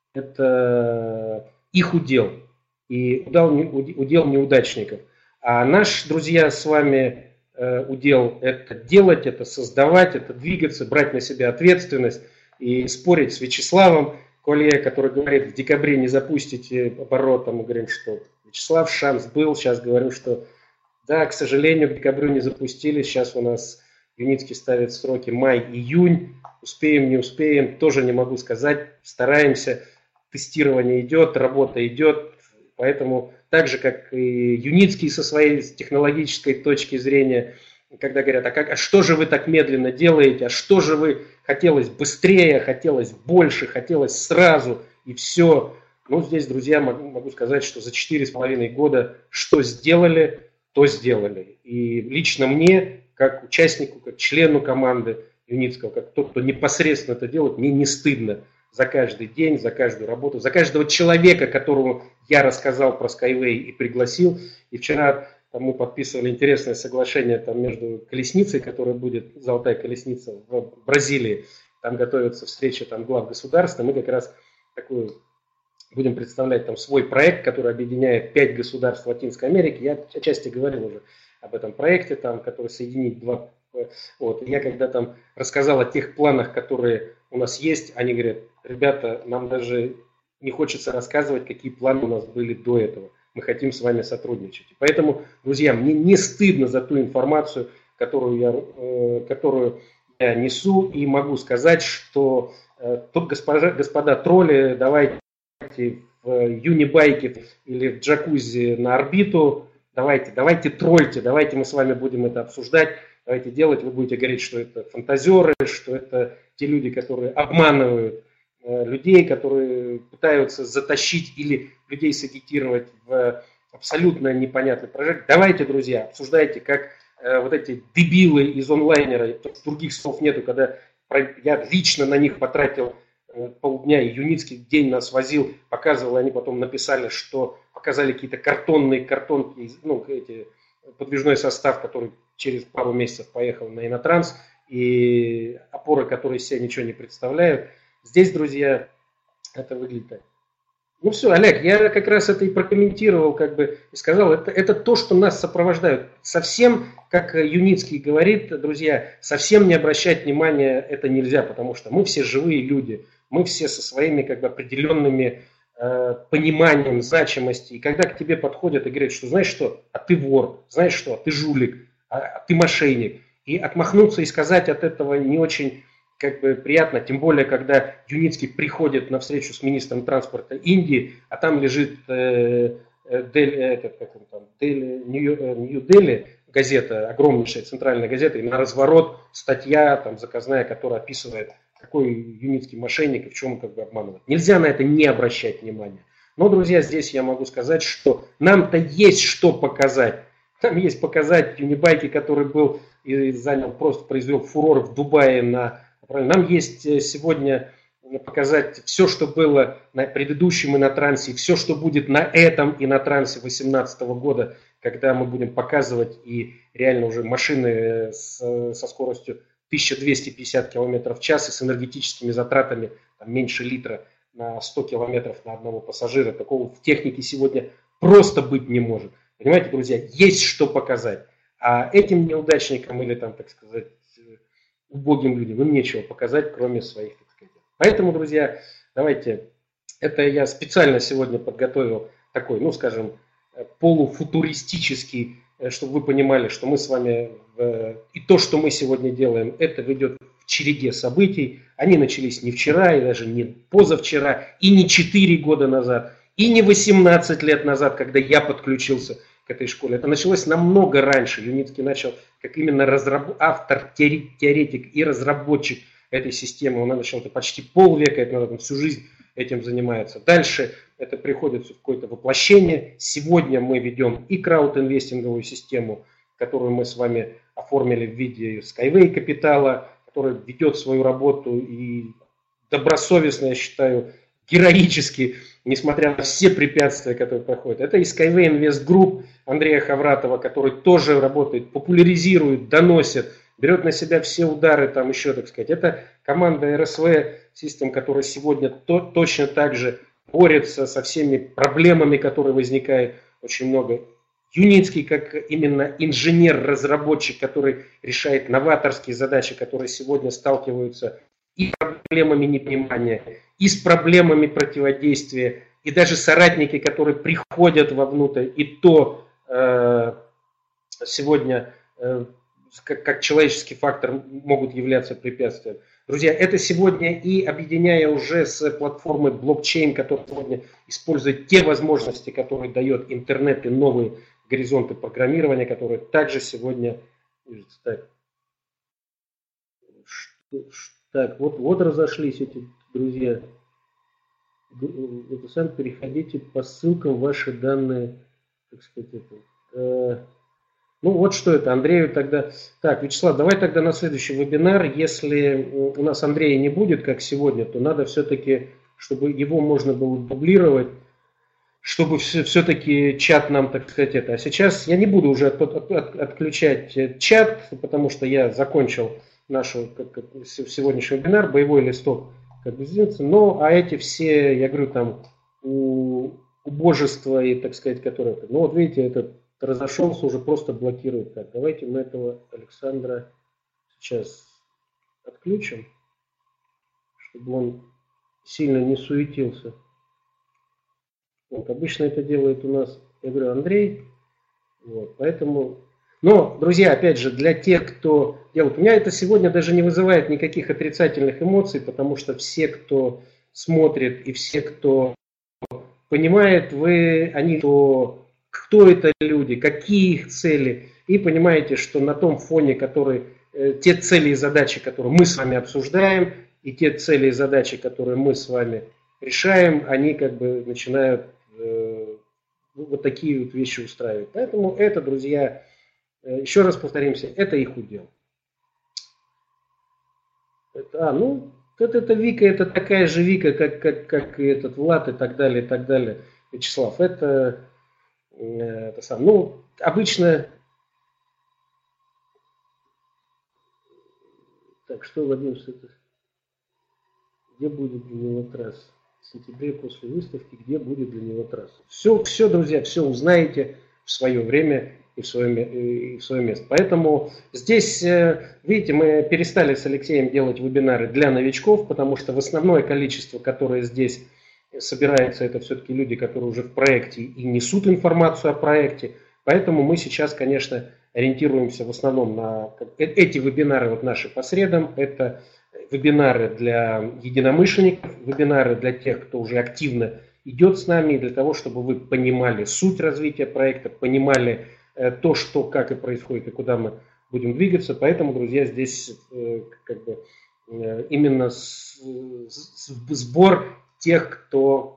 [SPEAKER 1] их удел. И удел неудачников. А наш, друзья, с вами удел это делать, это создавать, это двигаться, брать на себя ответственность и спорить с Вячеславом Коле, который говорит, в декабре не запустите оборот, мы говорим, что Вячеслав, шанс был, сейчас говорю, что да, к сожалению, к декабрю не запустили, сейчас у нас Юницкий ставит сроки май-июнь, успеем, не успеем, тоже не могу сказать, стараемся, тестирование идет, работа идет, поэтому так же, как и Юницкий со своей технологической точки зрения, когда говорят, а что же вы так медленно делаете, а что же вы хотелось быстрее, хотелось больше, хотелось сразу и все. Ну, здесь, друзья, могу сказать, что за 4,5 года что сделали, то сделали. И лично мне, как участнику, как члену команды Юницкого, как тот, кто непосредственно это делает, мне не стыдно за каждый день, за каждую работу, за каждого человека, которому я рассказал про Skyway и пригласил. И вчера мы подписывали интересное соглашение между колесницей, которая будет, золотая колесница в Бразилии. Там готовится встреча глав государств. Мы как раз такую будем представлять свой проект, который объединяет 5 государств Латинской Америки. Я отчасти говорил уже об этом проекте, который соединит два. Я когда рассказал о тех планах, которые у нас есть, они говорят, ребята, нам даже не хочется рассказывать, какие планы у нас были до этого. Мы хотим с вами сотрудничать. Поэтому, друзья, мне не стыдно за ту информацию, которую я несу, и могу сказать, что тут, господа тролли, давайте в юнибайке или в джакузи на орбиту, давайте тролльте, давайте мы с вами будем это обсуждать, давайте делать, вы будете говорить, что это фантазеры, что это те люди, которые обманывают людей, которые пытаются затащить или людей сагитировать в абсолютно непонятный прожект. Давайте, друзья, обсуждайте, как вот эти дебилы из онлайнера, других слов нету, когда я лично на них потратил полдня, и Юницкий день нас возил, показывал, они потом написали, что показали какие-то картонки, подвижной состав, который через пару месяцев поехал на Инотранс, и опоры, которые из себя ничего не представляют. Здесь, друзья, это выглядит так. Ну все, Олег, я как раз это и прокомментировал, и сказал, это то, что нас сопровождает. Совсем, как Юницкий говорит, друзья, совсем не обращать внимания это нельзя, потому что мы все живые люди, мы все со своими определенными пониманием значимости. И когда к тебе подходят и говорят, что знаешь что, а ты вор, знаешь что, а ты жулик, а ты мошенник. И отмахнуться и сказать от этого не очень приятно, тем более, когда Юницкий приходит на встречу с министром транспорта Индии, а там лежит Нью-Дели, газета, огромнейшая центральная газета, и на разворот статья заказная, которая описывает, какой Юницкий мошенник и в чем он обманывает. Нельзя на это не обращать внимания. Но, друзья, здесь я могу сказать, что нам-то есть что показать. Там есть показать Юнибайки, который был и произвел фурор в Дубае Нам есть сегодня показать все, что было на предыдущем Инотрансе, и все, что будет на этом Инотрансе 2018 года, когда мы будем показывать и реально уже машины со скоростью 1250 км в час и с энергетическими затратами меньше литра на 100 км на одного пассажира. Такого в технике сегодня просто быть не может. Понимаете, друзья, есть что показать. А этим неудачникам или убогим людям им нечего показать, кроме своих, Поэтому, друзья, давайте, это я специально сегодня подготовил такой, полуфутуристический, чтобы вы понимали, что мы с вами, и то, что мы сегодня делаем, это ведет в череде событий. Они начались не вчера, и даже не позавчера, и не 4 года назад, и не 18 лет назад, когда я подключился к этой школе. Это началось намного раньше. Юницкий начал как именно автор, теоретик и разработчик этой системы. Он начал это почти полвека, он всю жизнь этим занимается. Дальше это приходит в какое-то воплощение. Сегодня мы ведем и краудинвестинговую систему, которую мы с вами оформили в виде Skyway капитала, которая ведет свою работу и добросовестно, я считаю, героически несмотря на все препятствия, которые проходят. Это и Skyway Invest Group Андрея Хавратова, который тоже работает, популяризирует, доносит, берет на себя все удары, там еще, так сказать. Это команда RSV System, которая сегодня точно так же борется со всеми проблемами, которые возникают очень много. Юницкий, как именно инженер-разработчик, который решает новаторские задачи, которые сегодня сталкиваются и с проблемами непонимания, и с проблемами противодействия, и даже соратники, которые приходят вовнутрь, и то сегодня как человеческий фактор могут являться препятствием. Друзья, это сегодня и объединяя уже с платформой блокчейн, которая сегодня использует те возможности, которые дает интернет и новые горизонты программирования, которые также сегодня... Так, вот разошлись эти друзья. Это сам переходите по ссылкам ваши данные, так сказать, это... Ну вот что это, Андрею тогда... Так, Вячеслав, давай тогда на следующий вебинар. Если у нас Андрея не будет, как сегодня, то надо все-таки, чтобы его можно было дублировать, чтобы все-таки чат нам, так сказать, это. А сейчас я не буду уже отключать чат, потому что я закончил наш сегодняшний вебинар, боевой листок, как бы сделается. Но, а эти все, я говорю, там, убожества и, так сказать, которые... Ну вот видите, этот разошелся, уже просто блокирует. Так, давайте мы этого Александра сейчас отключим, чтобы он сильно не суетился. Вот, обычно это делает у нас, я говорю, Андрей. Вот, поэтому... Но, друзья, опять же, для тех, кто делает... У меня это сегодня даже не вызывает никаких отрицательных эмоций, потому что все, кто смотрит и все, кто понимает, они кто это люди, какие их цели, и понимаете, что на том фоне, те цели и задачи, которые мы с вами обсуждаем, и те цели и задачи, которые мы с вами решаем, они как бы начинают вот такие вот вещи устраивать. Поэтому это, друзья, еще раз повторимся, это их удел. Это Вика, это такая же Вика, как и этот Влад и так далее, и так далее. Вячеслав, это сам. Ну, обычно... Так, что, Владимир, где будет для него трасса? В сентябре после выставки, где будет для него трасса? Все, друзья, все узнаете в свое время и в свое место. Поэтому здесь, видите, мы перестали с Алексеем делать вебинары для новичков, потому что в основное количество, которое здесь собирается, это все-таки люди, которые уже в проекте и несут информацию о проекте. Поэтому мы сейчас, конечно, ориентируемся в основном на эти вебинары вот наши по средам. Это вебинары для единомышленников, вебинары для тех, кто уже активно идет с нами, для того, чтобы вы понимали суть развития проекта, понимали то, что, как и происходит, и куда мы будем двигаться. Поэтому, друзья, здесь как бы именно сбор тех, кто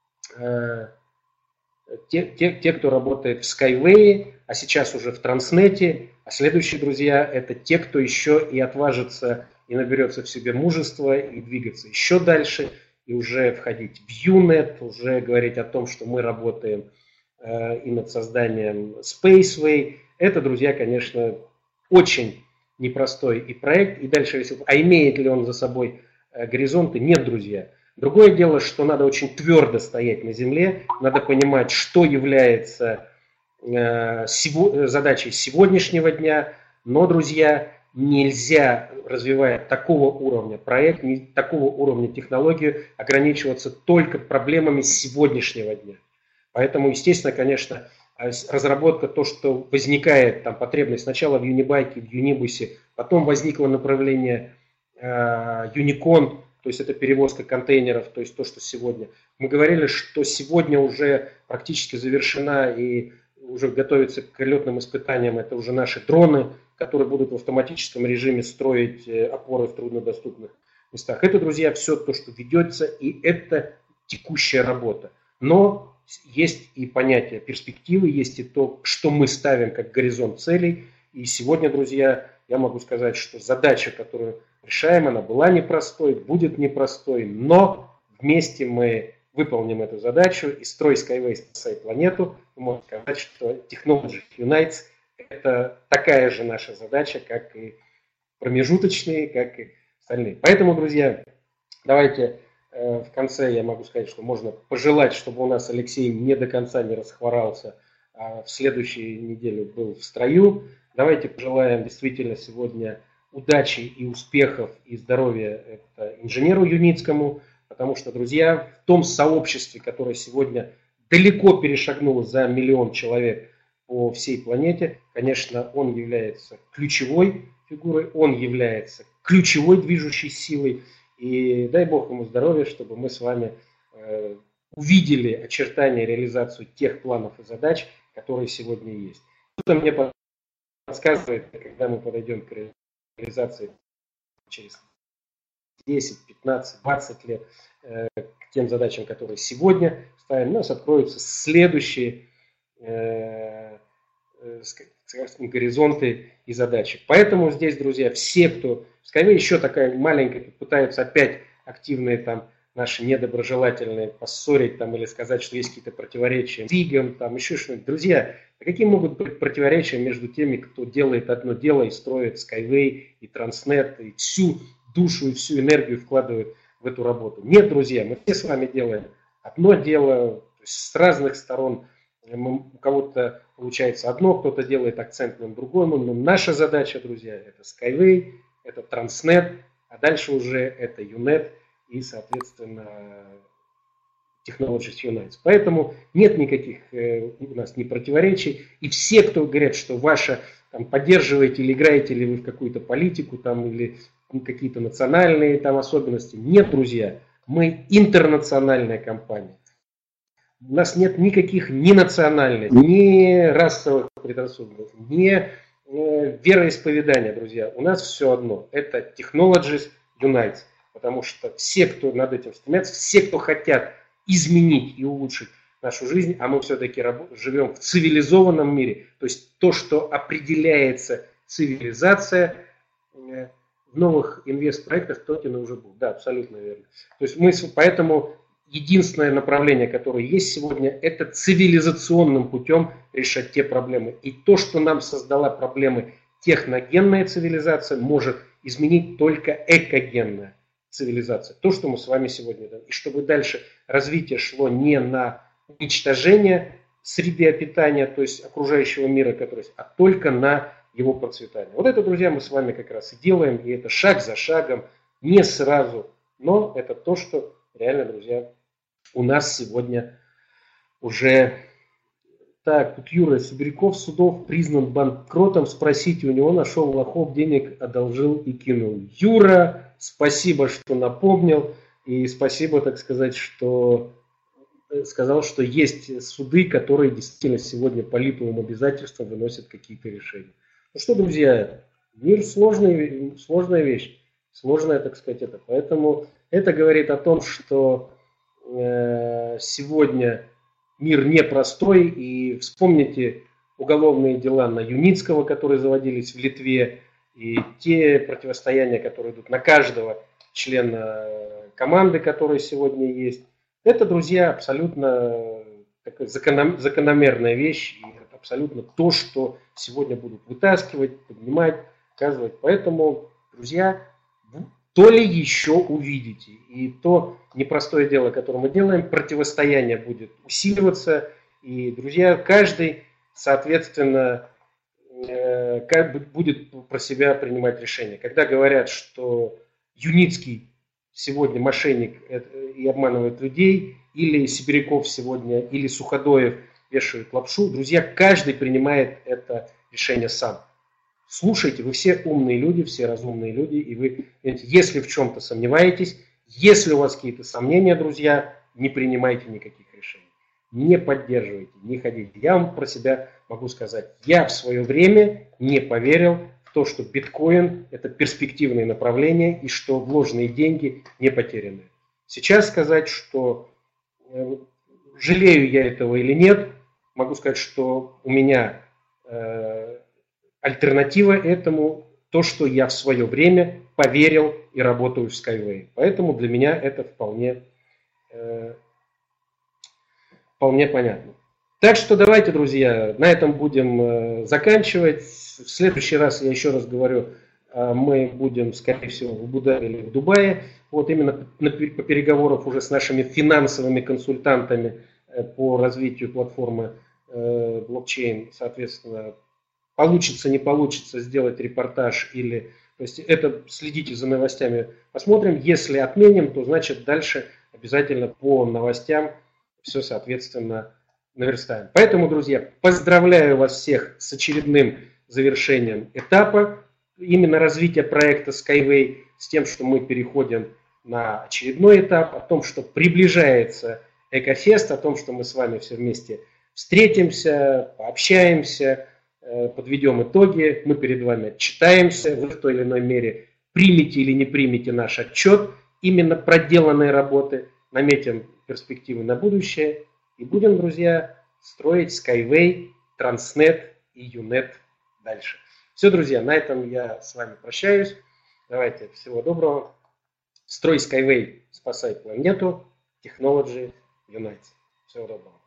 [SPEAKER 1] работает в Skyway, а сейчас уже в Транснете, а следующие, друзья, это те, кто еще и отважится и наберется в себе мужества и двигаться еще дальше, и уже входить в Unet, уже говорить о том, что мы работаем и над созданием Spaceway. Это, друзья, конечно, очень непростой и проект, и дальше, а имеет ли он за собой горизонты? Нет, друзьья. Другое дело, что надо очень твердо стоять на земле, надо понимать, что является задачей сегодняшнего дня, но, друзья, нельзя, развивая такого уровня проект, такого уровня технологию, ограничиваться только проблемами сегодняшнего дня. Поэтому, естественно, конечно, разработка, то, что возникает там потребность сначала в Юнибайке, в Юнибусе, потом возникло направление Юникон, то есть это перевозка контейнеров, то есть то, что сегодня. Мы говорили, что сегодня уже практически завершена и уже готовится к летным испытаниям. Это уже наши дроны, которые будут в автоматическом режиме строить опоры в труднодоступных местах. Это, друзья, все то, что ведется, и это текущая работа. Но есть и понятие перспективы, есть и то, что мы ставим как горизонт целей. И сегодня, друзья, я могу сказать, что задача, которую решаем, она была непростой, будет непростой, но вместе мы выполним эту задачу и строй Skyway, спасай планету, мы можем сказать, что Technology Unites – это такая же наша задача, как и промежуточные, как и остальные. Поэтому, друзья, давайте в конце я могу сказать, что можно пожелать, чтобы у нас Алексей не до конца не расхворался, а в следующую неделю был в строю. Давайте пожелаем действительно сегодня удачи и успехов и здоровья инженеру Юницкому, потому что, друзья, в том сообществе, которое сегодня далеко перешагнуло за 1 миллион человек по всей планете, конечно, он является ключевой фигурой, он является ключевой движущей силой. И дай Бог ему здоровья, чтобы мы с вами увидели очертания реализацию тех планов и задач, которые сегодня есть. Что-то мне подсказывает, когда мы подойдем к реализации через 10, 15, 20 лет к тем задачам, которые сегодня ставим, у нас откроются следующие скажем, горизонты и задачи. Поэтому здесь, друзья, все, кто в Skyway, еще такая маленькая, пытаются опять активные там наши недоброжелательные поссорить там или сказать, что есть какие-то противоречия двигам, там еще что-нибудь. Друзья, какие могут быть противоречия между теми, кто делает одно дело и строит Skyway и Transnet, и всю душу и всю энергию вкладывает в эту работу? Нет, друзья, мы все с вами делаем одно дело, то есть с разных сторон. У кого-то получается одно, кто-то делает акцент на другом, но наша задача, друзья, это Skyway, это Transnet, а дальше уже это UNET и, соответственно, Technologies Unites. Поэтому нет никаких у нас ни противоречий. И все, кто говорят, что ваша, там, поддерживаете или играете ли вы в какую-то политику там, или какие-то национальные там, особенности, нет, друзья, мы интернациональная компания. У нас нет никаких ни национальных, ни расовых предрассудков, ни вероисповедания, друзья. У нас все одно. Это Technologies Unites. Потому что все, кто над этим стремятся, все, кто хотят изменить и улучшить нашу жизнь, а мы все-таки живем в цивилизованном мире, то есть то, что определяется цивилизация, в новых инвестпроектах токены уже будут. Да, абсолютно верно. То есть мы поэтому единственное направление, которое есть сегодня, это цивилизационным путем решать те проблемы. И то, что нам создала проблемы техногенная цивилизация, может изменить только экогенная цивилизация. То, что мы с вами сегодня делаем. И чтобы дальше развитие шло не на уничтожение среды обитания, то есть окружающего мира, который есть, а только на его процветание. Вот это, друзья, мы с вами как раз и делаем, и это шаг за шагом, не сразу, но это то, что реально, друзья, у нас сегодня уже... Так, тут Юра Сибиряков, Судов признан банкротом. Спросите у него, нашел лохов, денег одолжил и кинул. Юра, спасибо, что напомнил. И спасибо, так сказать, что сказал, что есть суды, которые действительно сегодня по липовым обязательствам выносят какие-то решения. Ну что, друзья, мир сложная вещь. Сложная, так сказать, это. Поэтому это говорит о том, что сегодня... Мир непростой, и вспомните уголовные дела на Юницкого, которые заводились в Литве, и те противостояния, которые идут на каждого члена команды, которые сегодня есть. Это, друзья, абсолютно такая закономерная вещь, и это абсолютно то, что сегодня будут вытаскивать, поднимать, показывать. Поэтому, друзья, то ли еще увидите. И то непростое дело, которое мы делаем, противостояние будет усиливаться. И, друзья, каждый, соответственно, будет про себя принимать решение. Когда говорят, что Юницкий сегодня мошенник и обманывает людей, или Сибиряков сегодня, или Суходоев вешают лапшу, друзья, каждый принимает это решение сам. Слушайте, вы все умные люди, все разумные люди, и вы, если в чем-то сомневаетесь, если у вас какие-то сомнения, друзья, не принимайте никаких решений, не поддерживайте, не ходите. Я вам про себя могу сказать, я в свое время не поверил в то, что биткоин – это перспективное направление и что вложенные деньги не потеряны. Сейчас сказать, что жалею я этого или нет, могу сказать, что у меня... Альтернатива этому то, что я в свое время поверил и работаю в Skyway. Поэтому для меня это вполне вполне понятно. Так что давайте, друзья, на этом будем заканчивать. В следующий раз, я еще раз говорю, мы будем, скорее всего, в Абу-Даби или в Дубае. Вот именно по переговорам уже с нашими финансовыми консультантами по развитию платформы блокчейн, соответственно, получится, не получится сделать репортаж или... То есть это следите за новостями, посмотрим. Если отменим, то значит дальше обязательно по новостям все, соответственно, наверстаем. Поэтому, друзья, поздравляю вас всех с очередным завершением этапа именно развития проекта Skyway, с тем, что мы переходим на очередной этап, о том, что приближается Экофест, о том, что мы с вами все вместе встретимся, пообщаемся, подведем итоги, мы перед вами отчитаемся, вы в той или иной мере примете или не примете наш отчет именно проделанной работы, наметим перспективы на будущее и будем, друзья, строить Skyway, Transnet и Unet дальше. Все, друзья, на этом я с вами прощаюсь. Давайте, всего доброго. Строй Skyway, спасай планету. Technology Unite. Всего доброго.